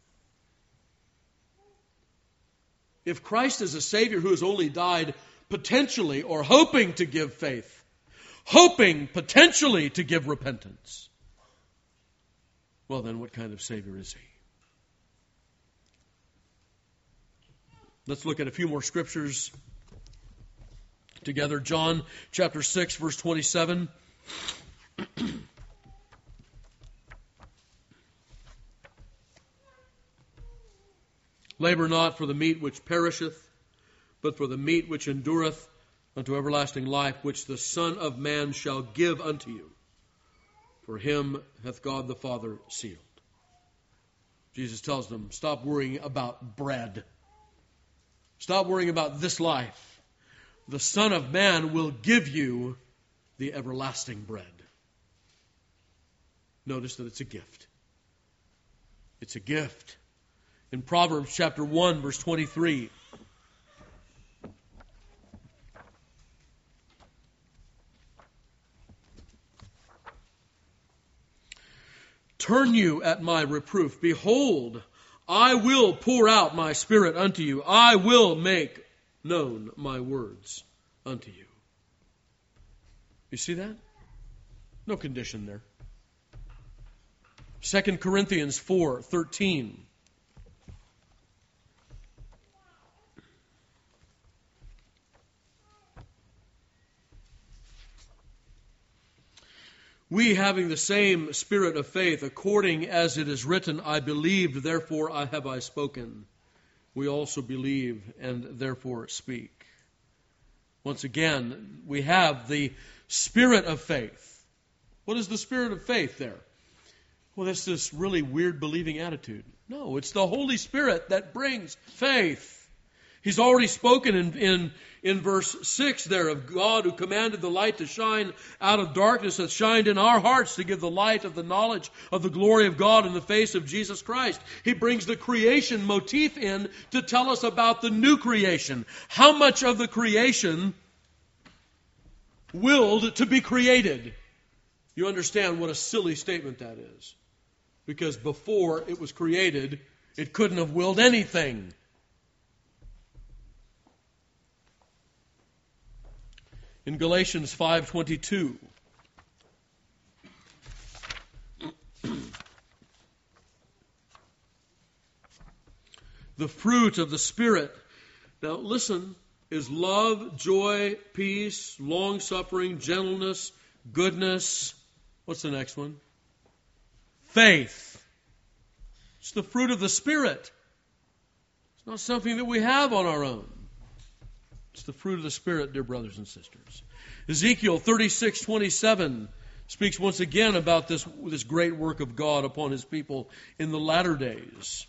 If Christ is a Savior who has only died potentially or hoping to give faith, hoping potentially to give repentance, well then what kind of Savior is He? Let's look at a few more scriptures together. John chapter six, verse twenty-seven. Labor not for the meat which perisheth, but for the meat which endureth unto everlasting life, which the Son of Man shall give unto you. For Him hath God the Father sealed. Jesus tells them, stop worrying about bread. Stop worrying about this life. The Son of Man will give you the everlasting bread. Notice that it's a gift. It's a gift. In Proverbs chapter one, verse twenty-three, turn you at my reproof. Behold, I will pour out my Spirit unto you. I will make known my words unto you. You see that? No condition there. Second Corinthians four thirteen. We, having the same spirit of faith, according as it is written, I believed, therefore I have I spoken. We also believe and therefore speak. Once again, we have the spirit of faith. What is the spirit of faith there? Well, that's this really weird believing attitude. No, it's the Holy Spirit that brings faith. He's already spoken in, in, in verse six there of God who commanded the light to shine out of darkness, that shined in our hearts to give the light of the knowledge of the glory of God in the face of Jesus Christ. He brings the creation motif in to tell us about the new creation. How much of the creation willed to be created? You understand what a silly statement that is. Because before it was created, it couldn't have willed anything. In Galatians five twenty-two, the fruit of the Spirit, now listen, is love, joy, peace, long-suffering, gentleness, goodness. What's the next one? Faith. It's the fruit of the Spirit. It's not something that we have on our own. It's the fruit of the Spirit, dear brothers and sisters. Ezekiel thirty-six twenty-seven speaks once again about this, this great work of God upon His people in the latter days.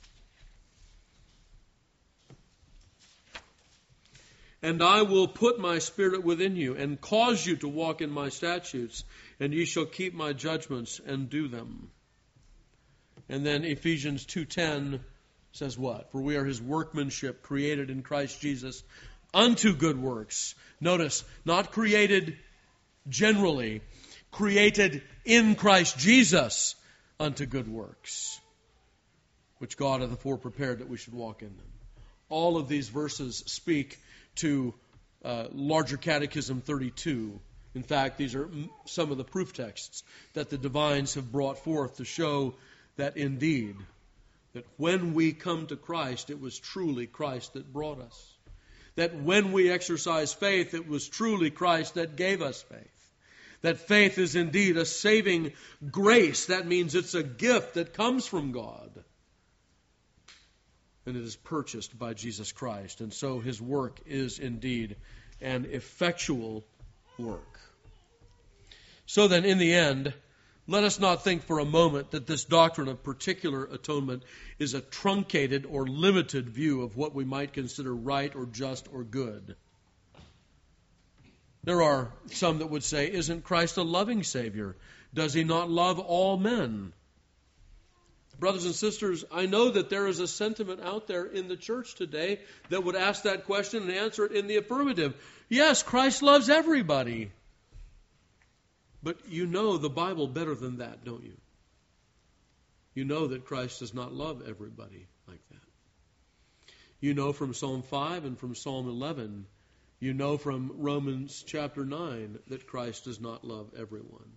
And I will put my Spirit within you, and cause you to walk in my statutes, and ye shall keep my judgments and do them. And then Ephesians two ten says what? For we are His workmanship, created in Christ Jesus, unto good works. Notice, not created generally, created in Christ Jesus unto good works, which God hath afore prepared that we should walk in them. All of these verses speak to uh, Larger Catechism thirty-two. In fact, these are some of the proof texts that the divines have brought forth to show that indeed, that when we come to Christ, it was truly Christ that brought us. That when we exercise faith, it was truly Christ that gave us faith. That faith is indeed a saving grace. That means it's a gift that comes from God. And it is purchased by Jesus Christ. And so His work is indeed an effectual work. So then, in the end, let us not think for a moment that this doctrine of particular atonement is a truncated or limited view of what we might consider right or just or good. There are some that would say, isn't Christ a loving Savior? Does He not love all men? Brothers and sisters, I know that there is a sentiment out there in the church today that would ask that question and answer it in the affirmative. Yes, Christ loves everybody. But you know the Bible better than that, don't you? You know that Christ does not love everybody like that. You know from Psalm five and from Psalm eleven, you know from Romans chapter nine that Christ does not love everyone.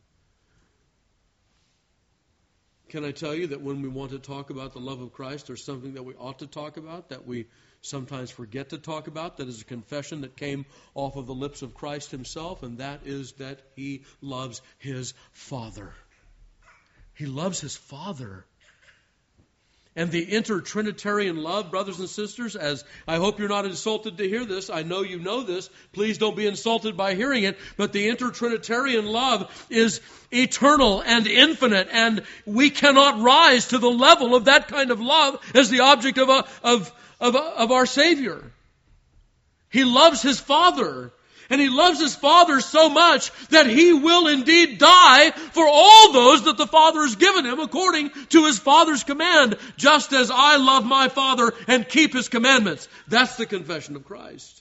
Can I tell you that when we want to talk about the love of Christ, there's something that we ought to talk about, that we sometimes forget to talk about, that is a confession that came off of the lips of Christ Himself, and that is that He loves His Father. He loves His Father. And the inter-Trinitarian love, brothers and sisters, as I hope you're not insulted to hear this, I know you know this, please don't be insulted by hearing it, but the inter-Trinitarian love is eternal and infinite, and we cannot rise to the level of that kind of love as the object of, a, of, of, a, of our Savior. He loves His Father. And He loves His Father so much that He will indeed die for all those that the Father has given Him according to His Father's command, just as I love my Father and keep His commandments. That's the confession of Christ.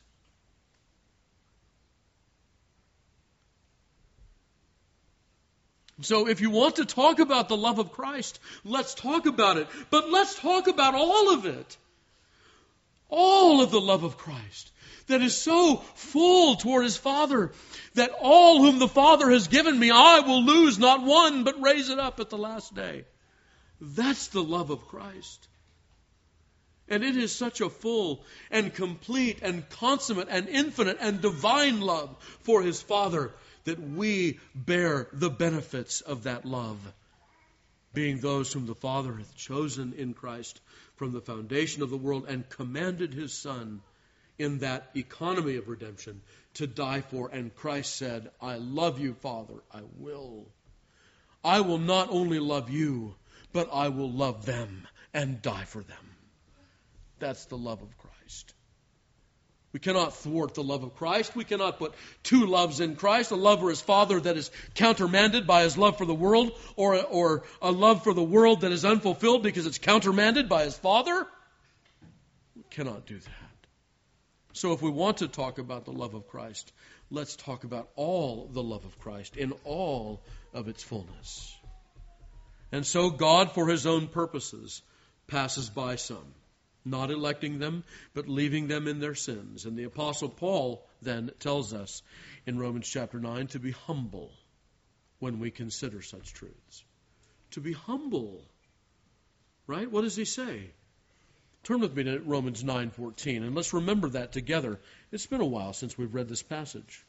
So if you want to talk about the love of Christ, let's talk about it. But let's talk about all of it. All of the love of Christ. That is so full toward His Father, that all whom the Father has given me, I will lose not one, but raise it up at the last day. That's the love of Christ. And it is such a full and complete and consummate and infinite and divine love for His Father that we bear the benefits of that love, being those whom the Father hath chosen in Christ from the foundation of the world and commanded his Son in that economy of redemption to die for. And Christ said, I love you, Father, I will. I will not only love you, but I will love them and die for them. That's the love of Christ. We cannot thwart the love of Christ. We cannot put two loves in Christ, a love for his Father that is countermanded by his love for the world, or, or a love for the world that is unfulfilled because it's countermanded by his Father. We cannot do that. So if we want to talk about the love of Christ, let's talk about all the love of Christ in all of its fullness. And so God, for his own purposes, passes by some, not electing them, but leaving them in their sins. And the Apostle Paul then tells us in Romans chapter nine to be humble when we consider such truths. To be humble. Right? What does he say? Turn with me to Romans nine fourteen, and let's remember that together. It's been a while since we've read this passage.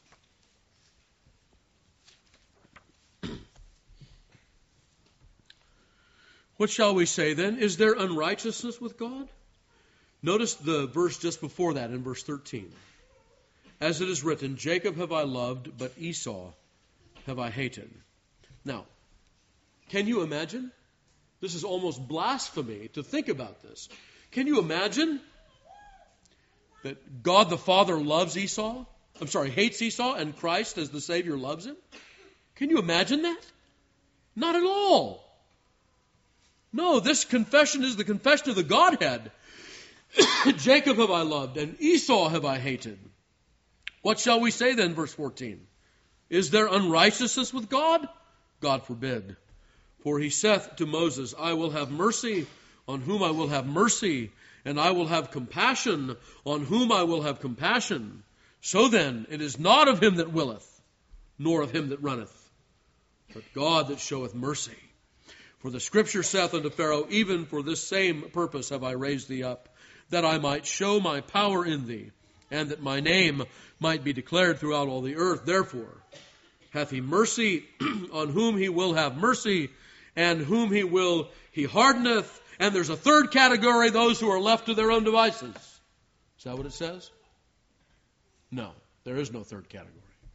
What shall we say then? Is there unrighteousness with God? Notice the verse just before that in verse thirteen. As it is written, Jacob have I loved, but Esau have I hated. Now, can you imagine? This is almost blasphemy to think about this. Can you imagine that God the Father loves Esau? I'm sorry, hates Esau, and Christ as the Savior loves him? Can you imagine that? Not at all. No, this confession is the confession of the Godhead. Jacob have I loved, and Esau have I hated. What shall we say then, verse fourteen? Is there unrighteousness with God? God forbid. For he saith to Moses, I will have mercy on whom I will have mercy, and I will have compassion on whom I will have compassion. So then, it is not of him that willeth, nor of him that runneth, but God that showeth mercy. For the Scripture saith unto Pharaoh, even for this same purpose have I raised thee up, that I might show my power in thee, and that my name might be declared throughout all the earth. Therefore hath he mercy on whom he will have mercy, and whom he will he hardeneth. And there's a third category, those who are left to their own devices. Is that what it says? No, there is no third category.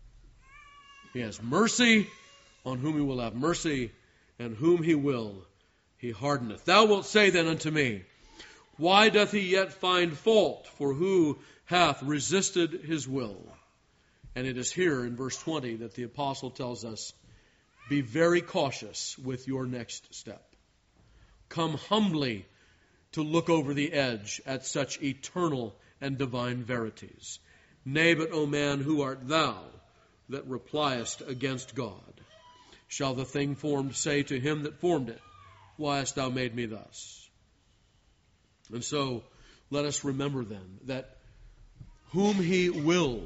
He has mercy on whom he will have mercy, and whom he will he hardeneth. Thou wilt say then unto me, why doth he yet find fault? For who hath resisted his will? And it is here in verse twenty that the apostle tells us, be very cautious with your next step. Come humbly to look over the edge at such eternal and divine verities. Nay, but, O man, who art thou that repliest against God? Shall the thing formed say to him that formed it, why hast thou made me thus? And so, let us remember then that whom he will,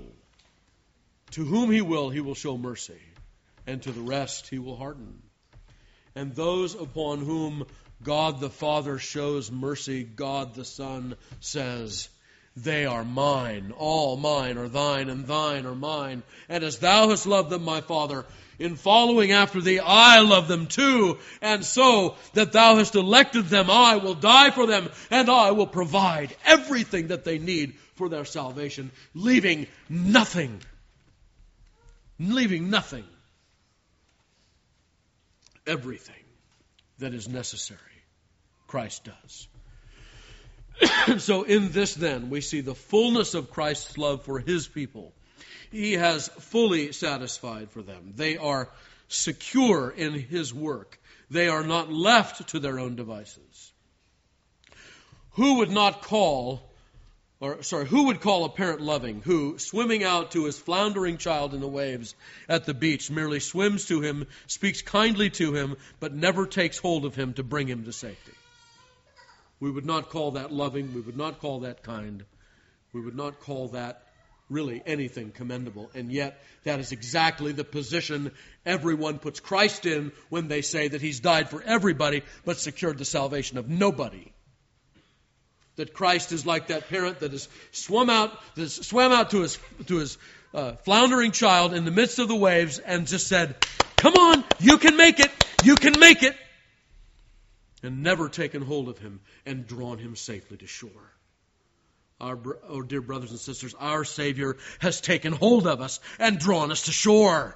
to whom he will, he will show mercy, and to the rest he will harden. And those upon whom God the Father shows mercy, God the Son says, they are mine, all mine are thine, and thine are mine. And as thou hast loved them, my Father, in following after thee, I love them too. And so that thou hast elected them, I will die for them, and I will provide everything that they need for their salvation, leaving nothing. Leaving nothing. Everything that is necessary, Christ does. So in this then, we see the fullness of Christ's love for his people. He has fully satisfied for them. They are secure in his work. They are not left to their own devices. Who would not call, or sorry, who would call a parent loving, who, swimming out to his floundering child in the waves at the beach, merely swims to him, speaks kindly to him, but never takes hold of him to bring him to safety? We would not call that loving. We would not call that kind. We would not call that really anything commendable. And yet, that is exactly the position everyone puts Christ in when they say that he's died for everybody, but secured the salvation of nobody. That Christ is like that parent that has swum out, that has swam out to his to his uh, floundering child in the midst of the waves and just said, "Come on, you can make it, you can make it," and never taken hold of him and drawn him safely to shore. Our, oh dear brothers and sisters, our Savior has taken hold of us and drawn us to shore.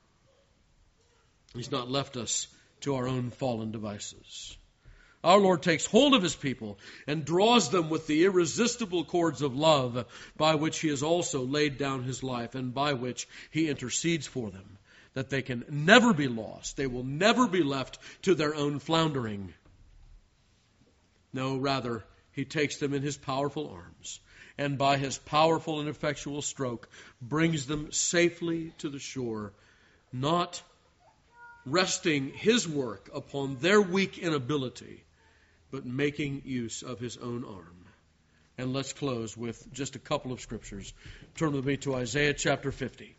He's not left us to our own fallen devices. Our Lord takes hold of His people and draws them with the irresistible cords of love by which He has also laid down His life and by which He intercedes for them, that they can never be lost. They will never be left to their own floundering. No, rather, He takes them in His powerful arms and by His powerful and effectual stroke brings them safely to the shore, not resting His work upon their weak inability, but making use of His own arm. And let's close with just a couple of scriptures. Turn with me to Isaiah chapter fifty.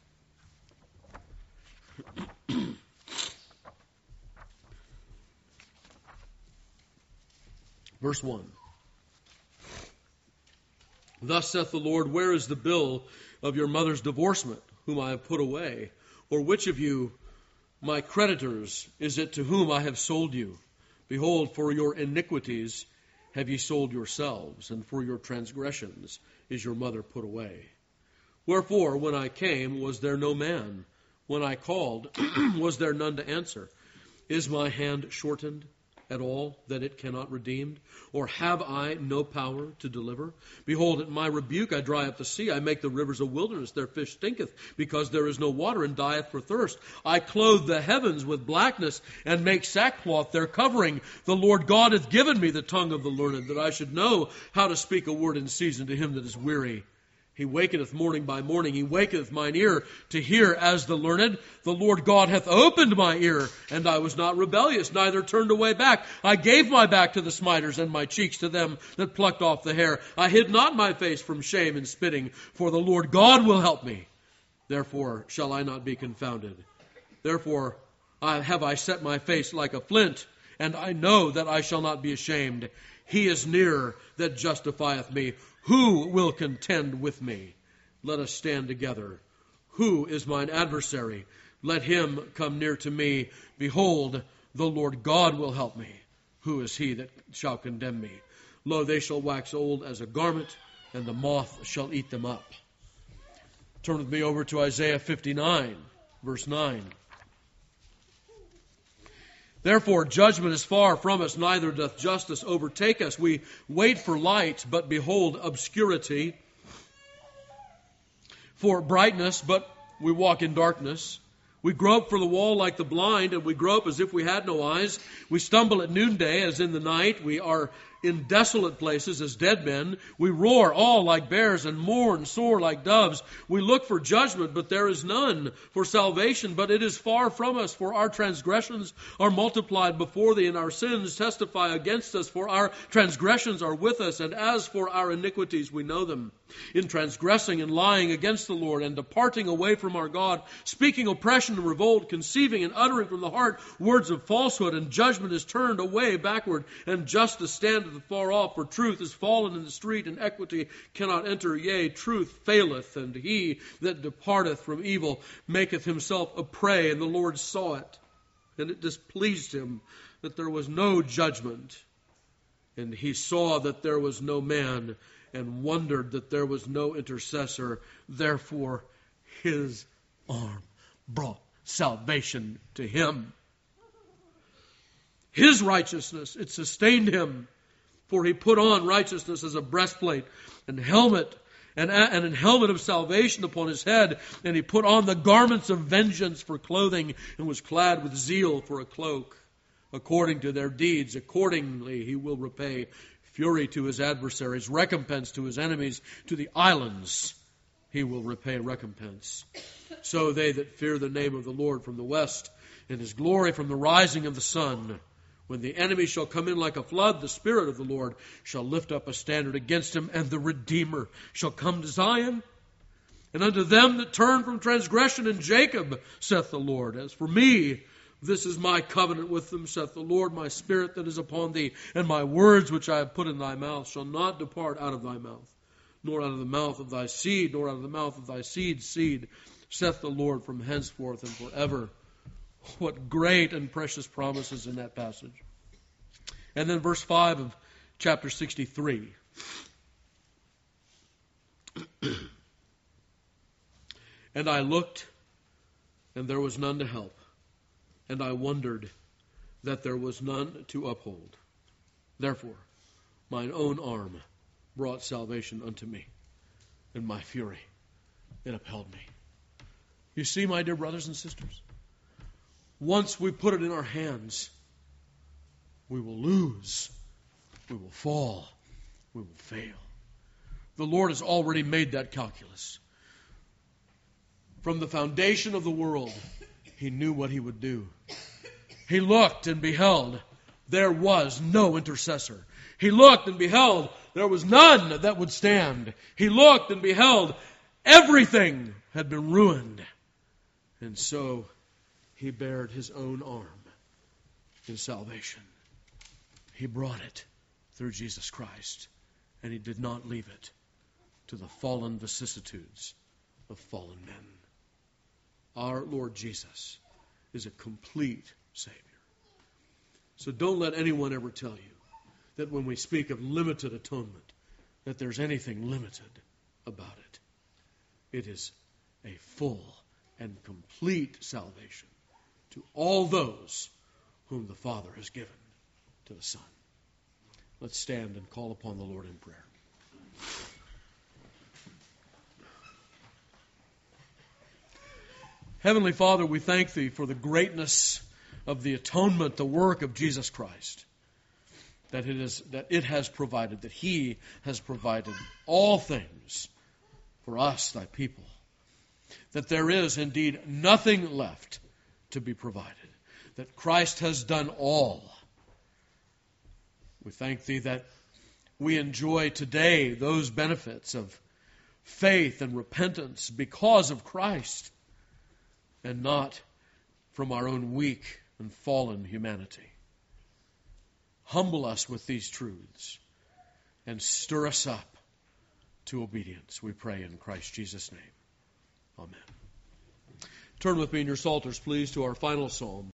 Verse one. Thus saith the Lord, where is the bill of your mother's divorcement, whom I have put away? Or which of you, my creditors, is it to whom I have sold you? Behold, for your iniquities have ye sold yourselves, and for your transgressions is your mother put away. Wherefore, when I came, was there no man? When I called, was there none to answer? Is my hand shortened at all, that it cannot redeem? Or have I no power to deliver? Behold, at my rebuke I dry up the sea. I make the rivers a wilderness. Their fish stinketh, because there is no water, and dieth for thirst. I clothe the heavens with blackness, and make sackcloth their covering. The Lord God hath given me the tongue of the learned, that I should know how to speak a word in season to him that is weary. He wakeneth morning by morning. He wakeneth mine ear to hear as the learned. The Lord God hath opened my ear, and I was not rebellious, neither turned away back. I gave my back to the smiters, and my cheeks to them that plucked off the hair. I hid not my face from shame and spitting, for the Lord God will help me. Therefore shall I not be confounded. Therefore I, have I set my face like a flint, and I know that I shall not be ashamed. He is near that justifieth me. Who will contend with me? Let us stand together. Who is mine adversary? Let him come near to me. Behold, the Lord God will help me. Who is he that shall condemn me? Lo, they shall wax old as a garment, and the moth shall eat them up. Turn with me over to Isaiah fifty-nine, verse nine. Therefore judgment is far from us, neither doth justice overtake us. We wait for light, but behold obscurity. For brightness, but we walk in darkness. We grope for the wall like the blind, and we grope as if we had no eyes. We stumble at noonday as in the night. We are in desolate places as dead men. We roar all like bears and mourn sore like doves. We look for judgment, but there is none, for salvation, but it is far from us. For our transgressions are multiplied before thee, and our sins testify against us. For our transgressions are with us, and as for our iniquities we know them. In transgressing and lying against the Lord, and departing away from our God, speaking oppression and revolt, conceiving and uttering from the heart words of falsehood, and judgment is turned away backward, and justice standeth far off, for truth is fallen in the street, and equity cannot enter. Yea, truth faileth, and he that departeth from evil maketh himself a prey. And the Lord saw it, and it displeased him that there was no judgment. And he saw that there was no man, and wondered that there was no intercessor. Therefore his arm brought salvation to him. His righteousness, it sustained him. For he put on righteousness as a breastplate, and helmet, and, and an helmet of salvation upon his head. And he put on the garments of vengeance for clothing, and was clad with zeal for a cloak. According to their deeds, accordingly he will repay fury to his adversaries, recompense to his enemies. To the islands he will repay recompense. So they that fear the name of the Lord from the west, and his glory from the rising of the sun. When the enemy shall come in like a flood, the Spirit of the Lord shall lift up a standard against him, and the Redeemer shall come to Zion. And unto them that turn from transgression in Jacob, saith the Lord, as for me, this is my covenant with them, saith the Lord, my Spirit that is upon thee, and my words which I have put in thy mouth shall not depart out of thy mouth, nor out of the mouth of thy seed, nor out of the mouth of thy seed's seed, saith the Lord from henceforth and forever. What great and precious promises in that passage. And then verse five of chapter sixty-three. And I looked, and there was none to help, and I wondered that there was none to uphold. Therefore, mine own arm brought salvation unto me, and my fury, it upheld me. You see, my dear brothers and sisters, once we put it in our hands, we will lose, we will fall, we will fail. The Lord has already made that calculus. From the foundation of the world, He knew what He would do. He looked and beheld, there was no intercessor. He looked and beheld, there was none that would stand. He looked and beheld, everything had been ruined. And so He bared His own arm in salvation. He brought it through Jesus Christ, and He did not leave it to the fallen vicissitudes of fallen men. Our Lord Jesus is a complete Savior. So don't let anyone ever tell you that when we speak of limited atonement, that there's anything limited about it. It is a full and complete salvation to all those whom the Father has given to the Son. Let's stand and call upon the Lord in prayer. Heavenly Father, we thank Thee for the greatness of the atonement, the work of Jesus Christ, that it is that it has provided, that He has provided all things for us, Thy people, that there is indeed nothing left to be provided, that Christ has done all. We thank Thee that we enjoy today those benefits of faith and repentance because of Christ, and not from our own weak and fallen humanity. Humble us with these truths and stir us up to obedience, we pray in Christ Jesus' name. Amen. Turn with me in your psalters, please, to our final psalm.